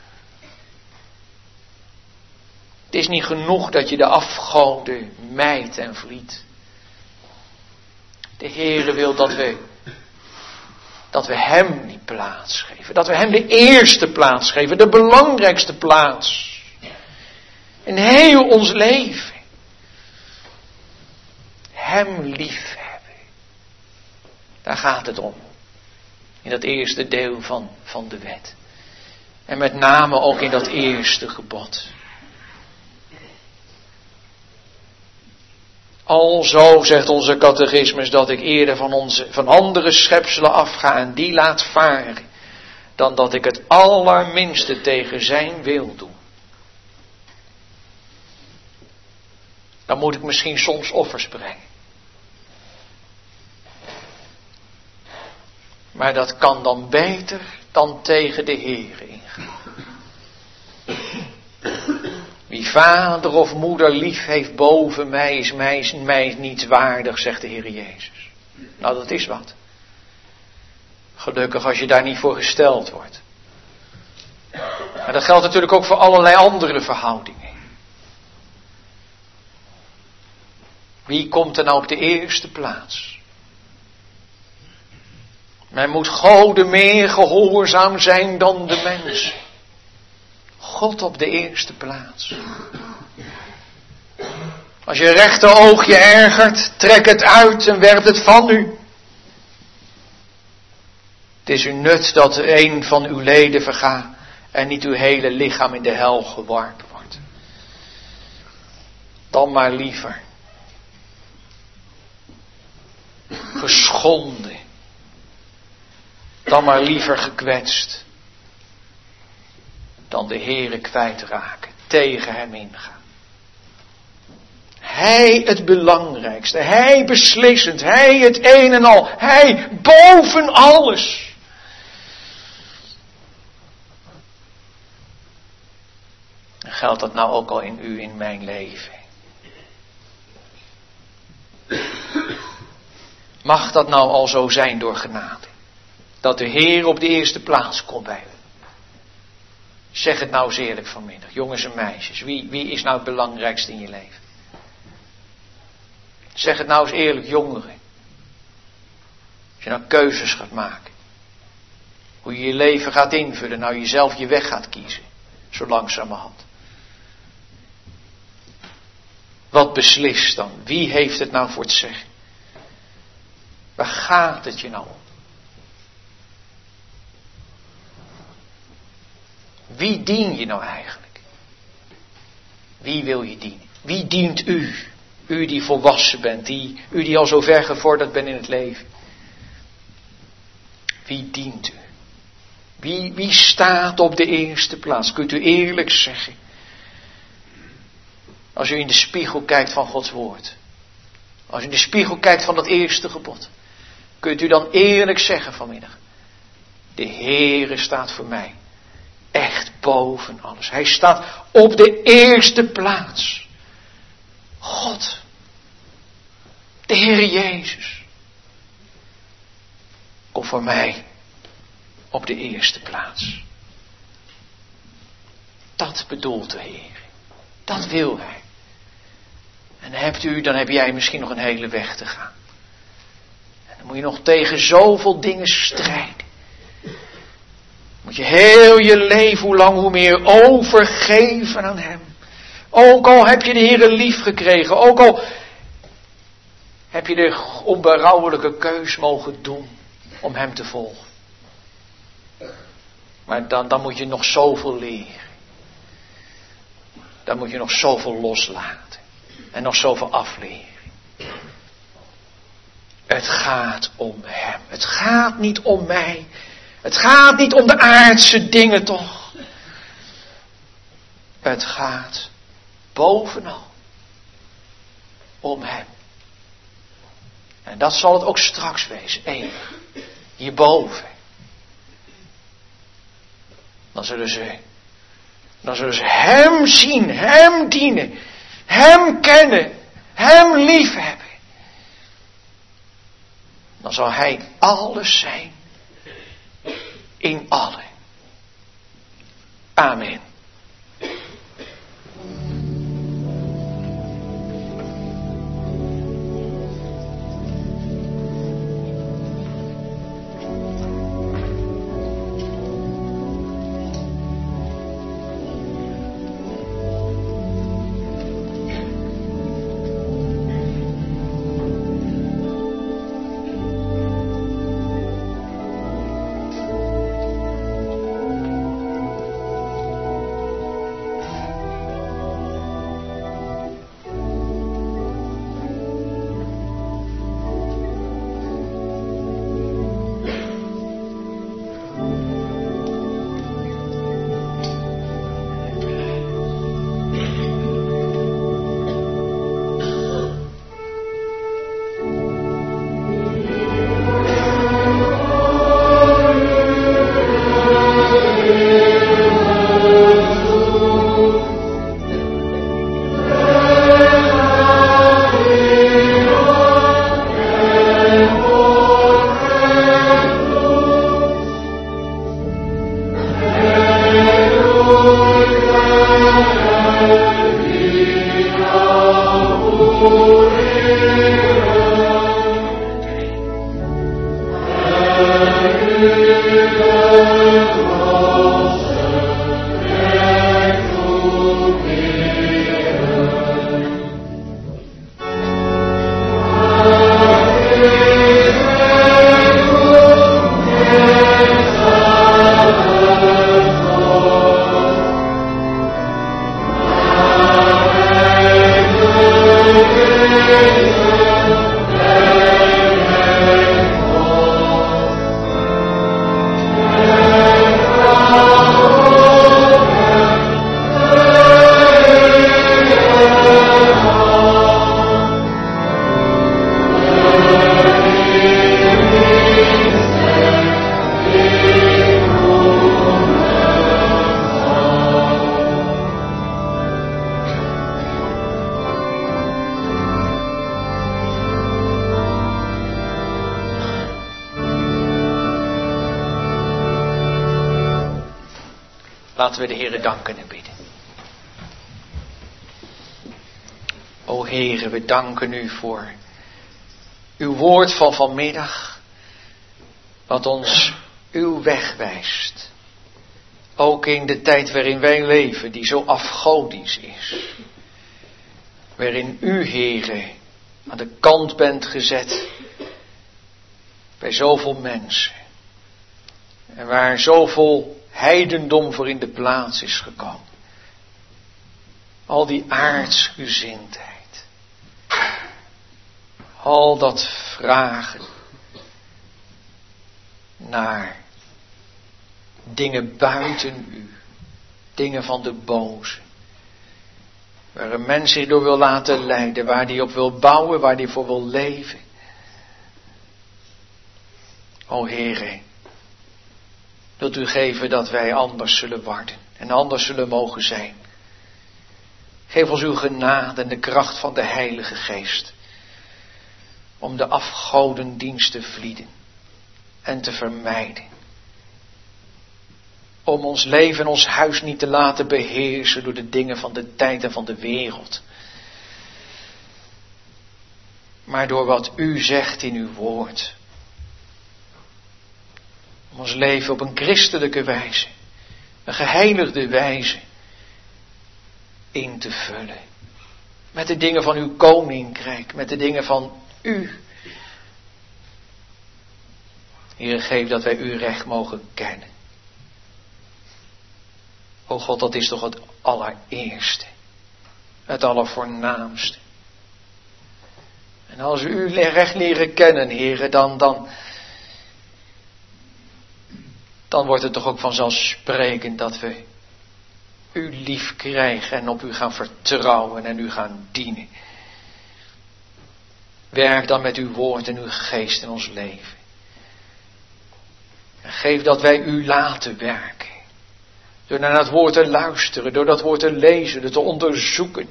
Het is niet genoeg dat je de afgoden mijt en vliet. De Heere wil dat we Dat we hem die plaats geven. Dat we hem de eerste plaats geven. De belangrijkste plaats. In heel ons leven. Hem lief hebben. Daar gaat het om. In dat eerste deel van, van de wet. En met name ook in dat eerste gebod. Alzo, zegt onze catechismus, dat ik eerder van, onze, van andere schepselen afga en die laat varen, dan dat ik het allerminste tegen zijn wil doe. Dan moet ik misschien soms offers brengen. Maar dat kan dan beter dan tegen de Heere ingaan. Wie vader of moeder lief heeft boven mij, is mij, mij niet waardig, zegt de Heer Jezus. Nou, dat is wat. Gelukkig als je daar niet voor gesteld wordt. Maar dat geldt natuurlijk ook voor allerlei andere verhoudingen. Wie komt er nou op de eerste plaats? Men moet Gode meer gehoorzaam zijn dan de mens. God op de eerste plaats. Als je rechteroog je ergert, trek het uit en werp het van u. Het is u nut dat een van uw leden verga en niet uw hele lichaam in de hel geworpen wordt. Dan maar liever geschonden. Dan maar liever gekwetst. Dan de Heere kwijtraken, tegen hem ingaan. Hij het belangrijkste, hij beslissend, hij het een en al, hij boven alles. En geldt dat nou ook al in u, in mijn leven? Mag dat nou al zo zijn door genade? Dat de Heer op de eerste plaats komt bij u. Zeg het nou eens eerlijk vanmiddag, jongens en meisjes. Wie, wie is nou het belangrijkste in je leven? Zeg het nou eens eerlijk, jongeren. Als je nou keuzes gaat maken. Hoe je je leven gaat invullen, nou jezelf je weg gaat kiezen. Zo langzamerhand. Wat beslist dan? Wie heeft het nou voor het zeggen? Waar gaat het je nou om? Wie dien je nou eigenlijk? Wie wil je dienen? Wie dient u? U die volwassen bent, die, u die al zo ver gevorderd bent in het leven. Wie dient u? Wie, wie staat op de eerste plaats? Kunt u eerlijk zeggen. Als u in de spiegel kijkt van Gods woord. Als u in de spiegel kijkt van dat eerste gebod. Kunt u dan eerlijk zeggen vanmiddag. De Heere staat voor mij. Echt boven alles. Hij staat op de eerste plaats. God. De Heere Jezus. Kom voor mij op de eerste plaats. Dat bedoelt de Heer. Dat wil Hij. En hebt u, dan heb jij misschien nog een hele weg te gaan. En dan moet je nog tegen zoveel dingen strijden. Moet je heel je leven, hoe lang hoe meer, overgeven aan Hem. Ook al heb je de Heere lief gekregen. Ook al heb je de onberouwelijke keus mogen doen om Hem te volgen. Maar dan, dan moet je nog zoveel leren. Dan moet je nog zoveel loslaten. En nog zoveel afleren. Het gaat om Hem. Het gaat niet om mij. Het gaat niet om de aardse dingen toch. Het gaat bovenal om Hem. En dat zal het ook straks wezen. Eeuwig. Hierboven. Dan zullen ze, dan zullen ze Hem zien, Hem dienen, Hem kennen, Hem liefhebben. Dan zal Hij alles zijn in allen. Amen. Laten we de Heere danken en bidden. O Heere, we danken u voor uw woord van vanmiddag, wat ons uw weg wijst. Ook in de tijd waarin wij leven, die zo afgodisch is. Waarin u, Heere, aan de kant bent gezet bij zoveel mensen. En waar zoveel heidendom voor in de plaats is gekomen. Al die aardsgezindheid. Al dat vragen naar dingen buiten u. Dingen van de boze. Waar een mens zich door wil laten leiden. Waar die op wil bouwen. Waar die voor wil leven. O Heere. Wilt u geven dat wij anders zullen worden. En anders zullen mogen zijn. Geef ons uw genade en de kracht van de Heilige Geest. Om de afgodendienst te vlieden. En te vermijden. Om ons leven en ons huis niet te laten beheersen door de dingen van de tijd en van de wereld. Maar door wat u zegt in uw woord. Om ons leven op een christelijke wijze, een geheiligde wijze in te vullen. Met de dingen van uw koninkrijk, met de dingen van u. Heere, geef dat wij uw recht mogen kennen. O God, dat is toch het allereerste. Het allervoornaamste. En als we u recht leren kennen, Heere, dan, dan, dan wordt het toch ook vanzelfsprekend dat we u lief krijgen en op u gaan vertrouwen en u gaan dienen. Werk dan met uw woord en uw geest in ons leven. En geef dat wij u laten werken. Door naar het woord te luisteren, door dat woord te lezen, door te onderzoeken.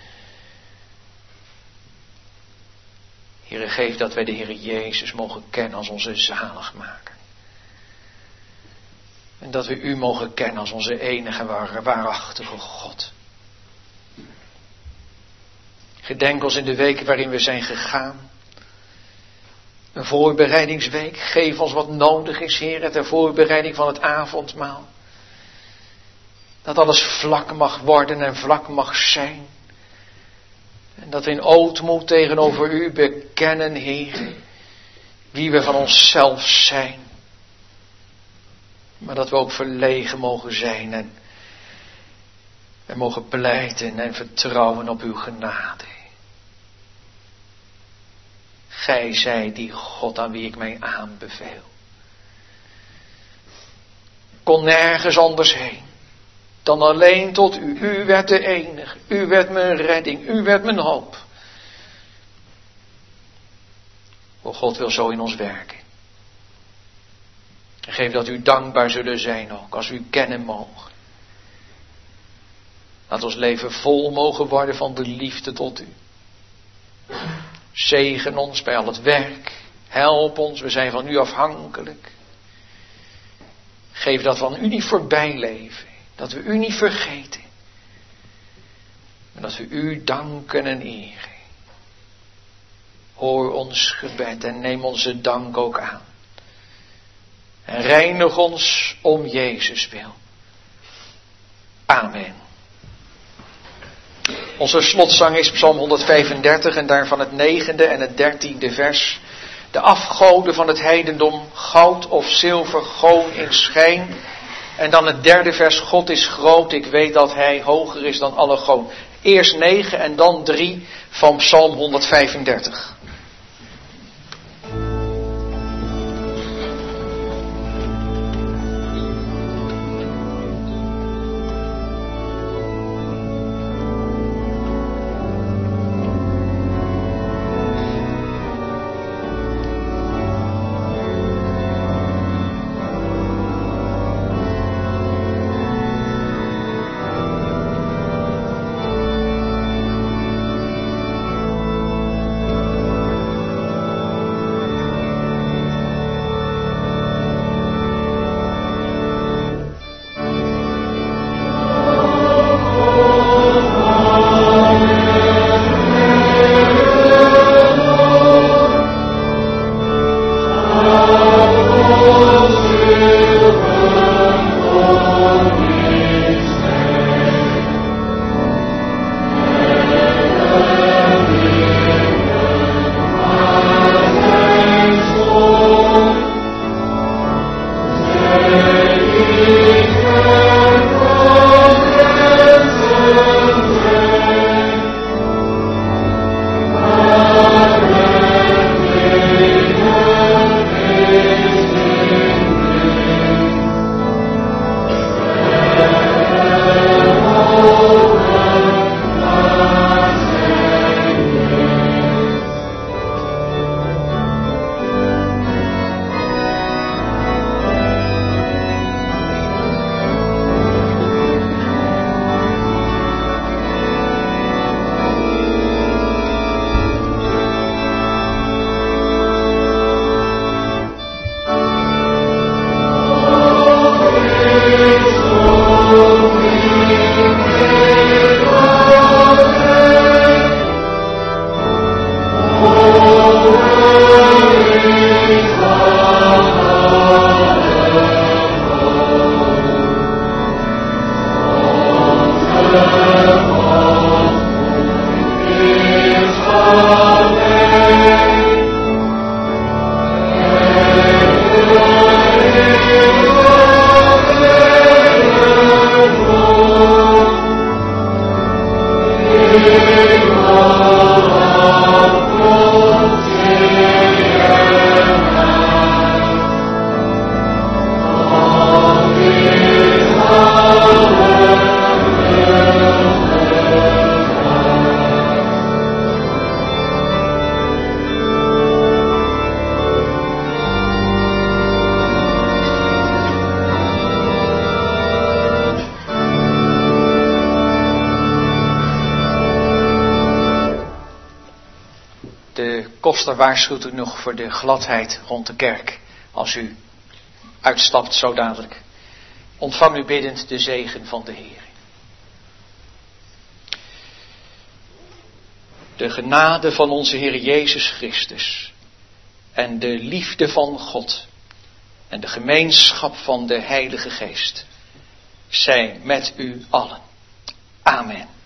Heere, geef dat wij de Heer Jezus mogen kennen als onze zaligmaker. En dat we u mogen kennen als onze enige waar, waarachtige God. Gedenk ons in de weken waarin we zijn gegaan. Een voorbereidingsweek. Geef ons wat nodig is, Heer, ter voorbereiding van het avondmaal. Dat alles vlak mag worden en vlak mag zijn. En dat we in ootmoed tegenover u bekennen, Heer, wie we van onszelf zijn. Maar dat we ook verlegen mogen zijn en, en mogen pleiten en vertrouwen op uw genade. Gij zijt die God aan wie ik mij aanbeveel. Kon nergens anders heen dan alleen tot u. U werd de enige. U werd mijn redding. U werd mijn hoop. O God wil zo in ons werken. En geef dat u dankbaar zullen zijn ook als we u kennen mogen. Laat ons leven vol mogen worden van de liefde tot u. Zegen ons bij al het werk. Help ons, we zijn van u afhankelijk. Geef dat we van u niet voorbij leven. Dat we u niet vergeten. En dat we u danken en eren. Hoor ons gebed en neem onze dank ook aan. En reinig ons om Jezus wil. Amen. Onze slotzang is Psalm honderdvijfendertig en daarvan het negende en het dertiende vers. De afgoden van het heidendom, goud of zilver, goon in schijn. En dan het derde vers, God is groot, ik weet dat hij hoger is dan alle goon. Eerst negen en dan drie van Psalm honderdvijfendertig. De koster waarschuwt u nog voor de gladheid rond de kerk. Als u uitstapt zo dadelijk. Ontvang u biddend de zegen van de Heer. De genade van onze Heer Jezus Christus en de liefde van God en de gemeenschap van de Heilige Geest zij met u allen. Amen.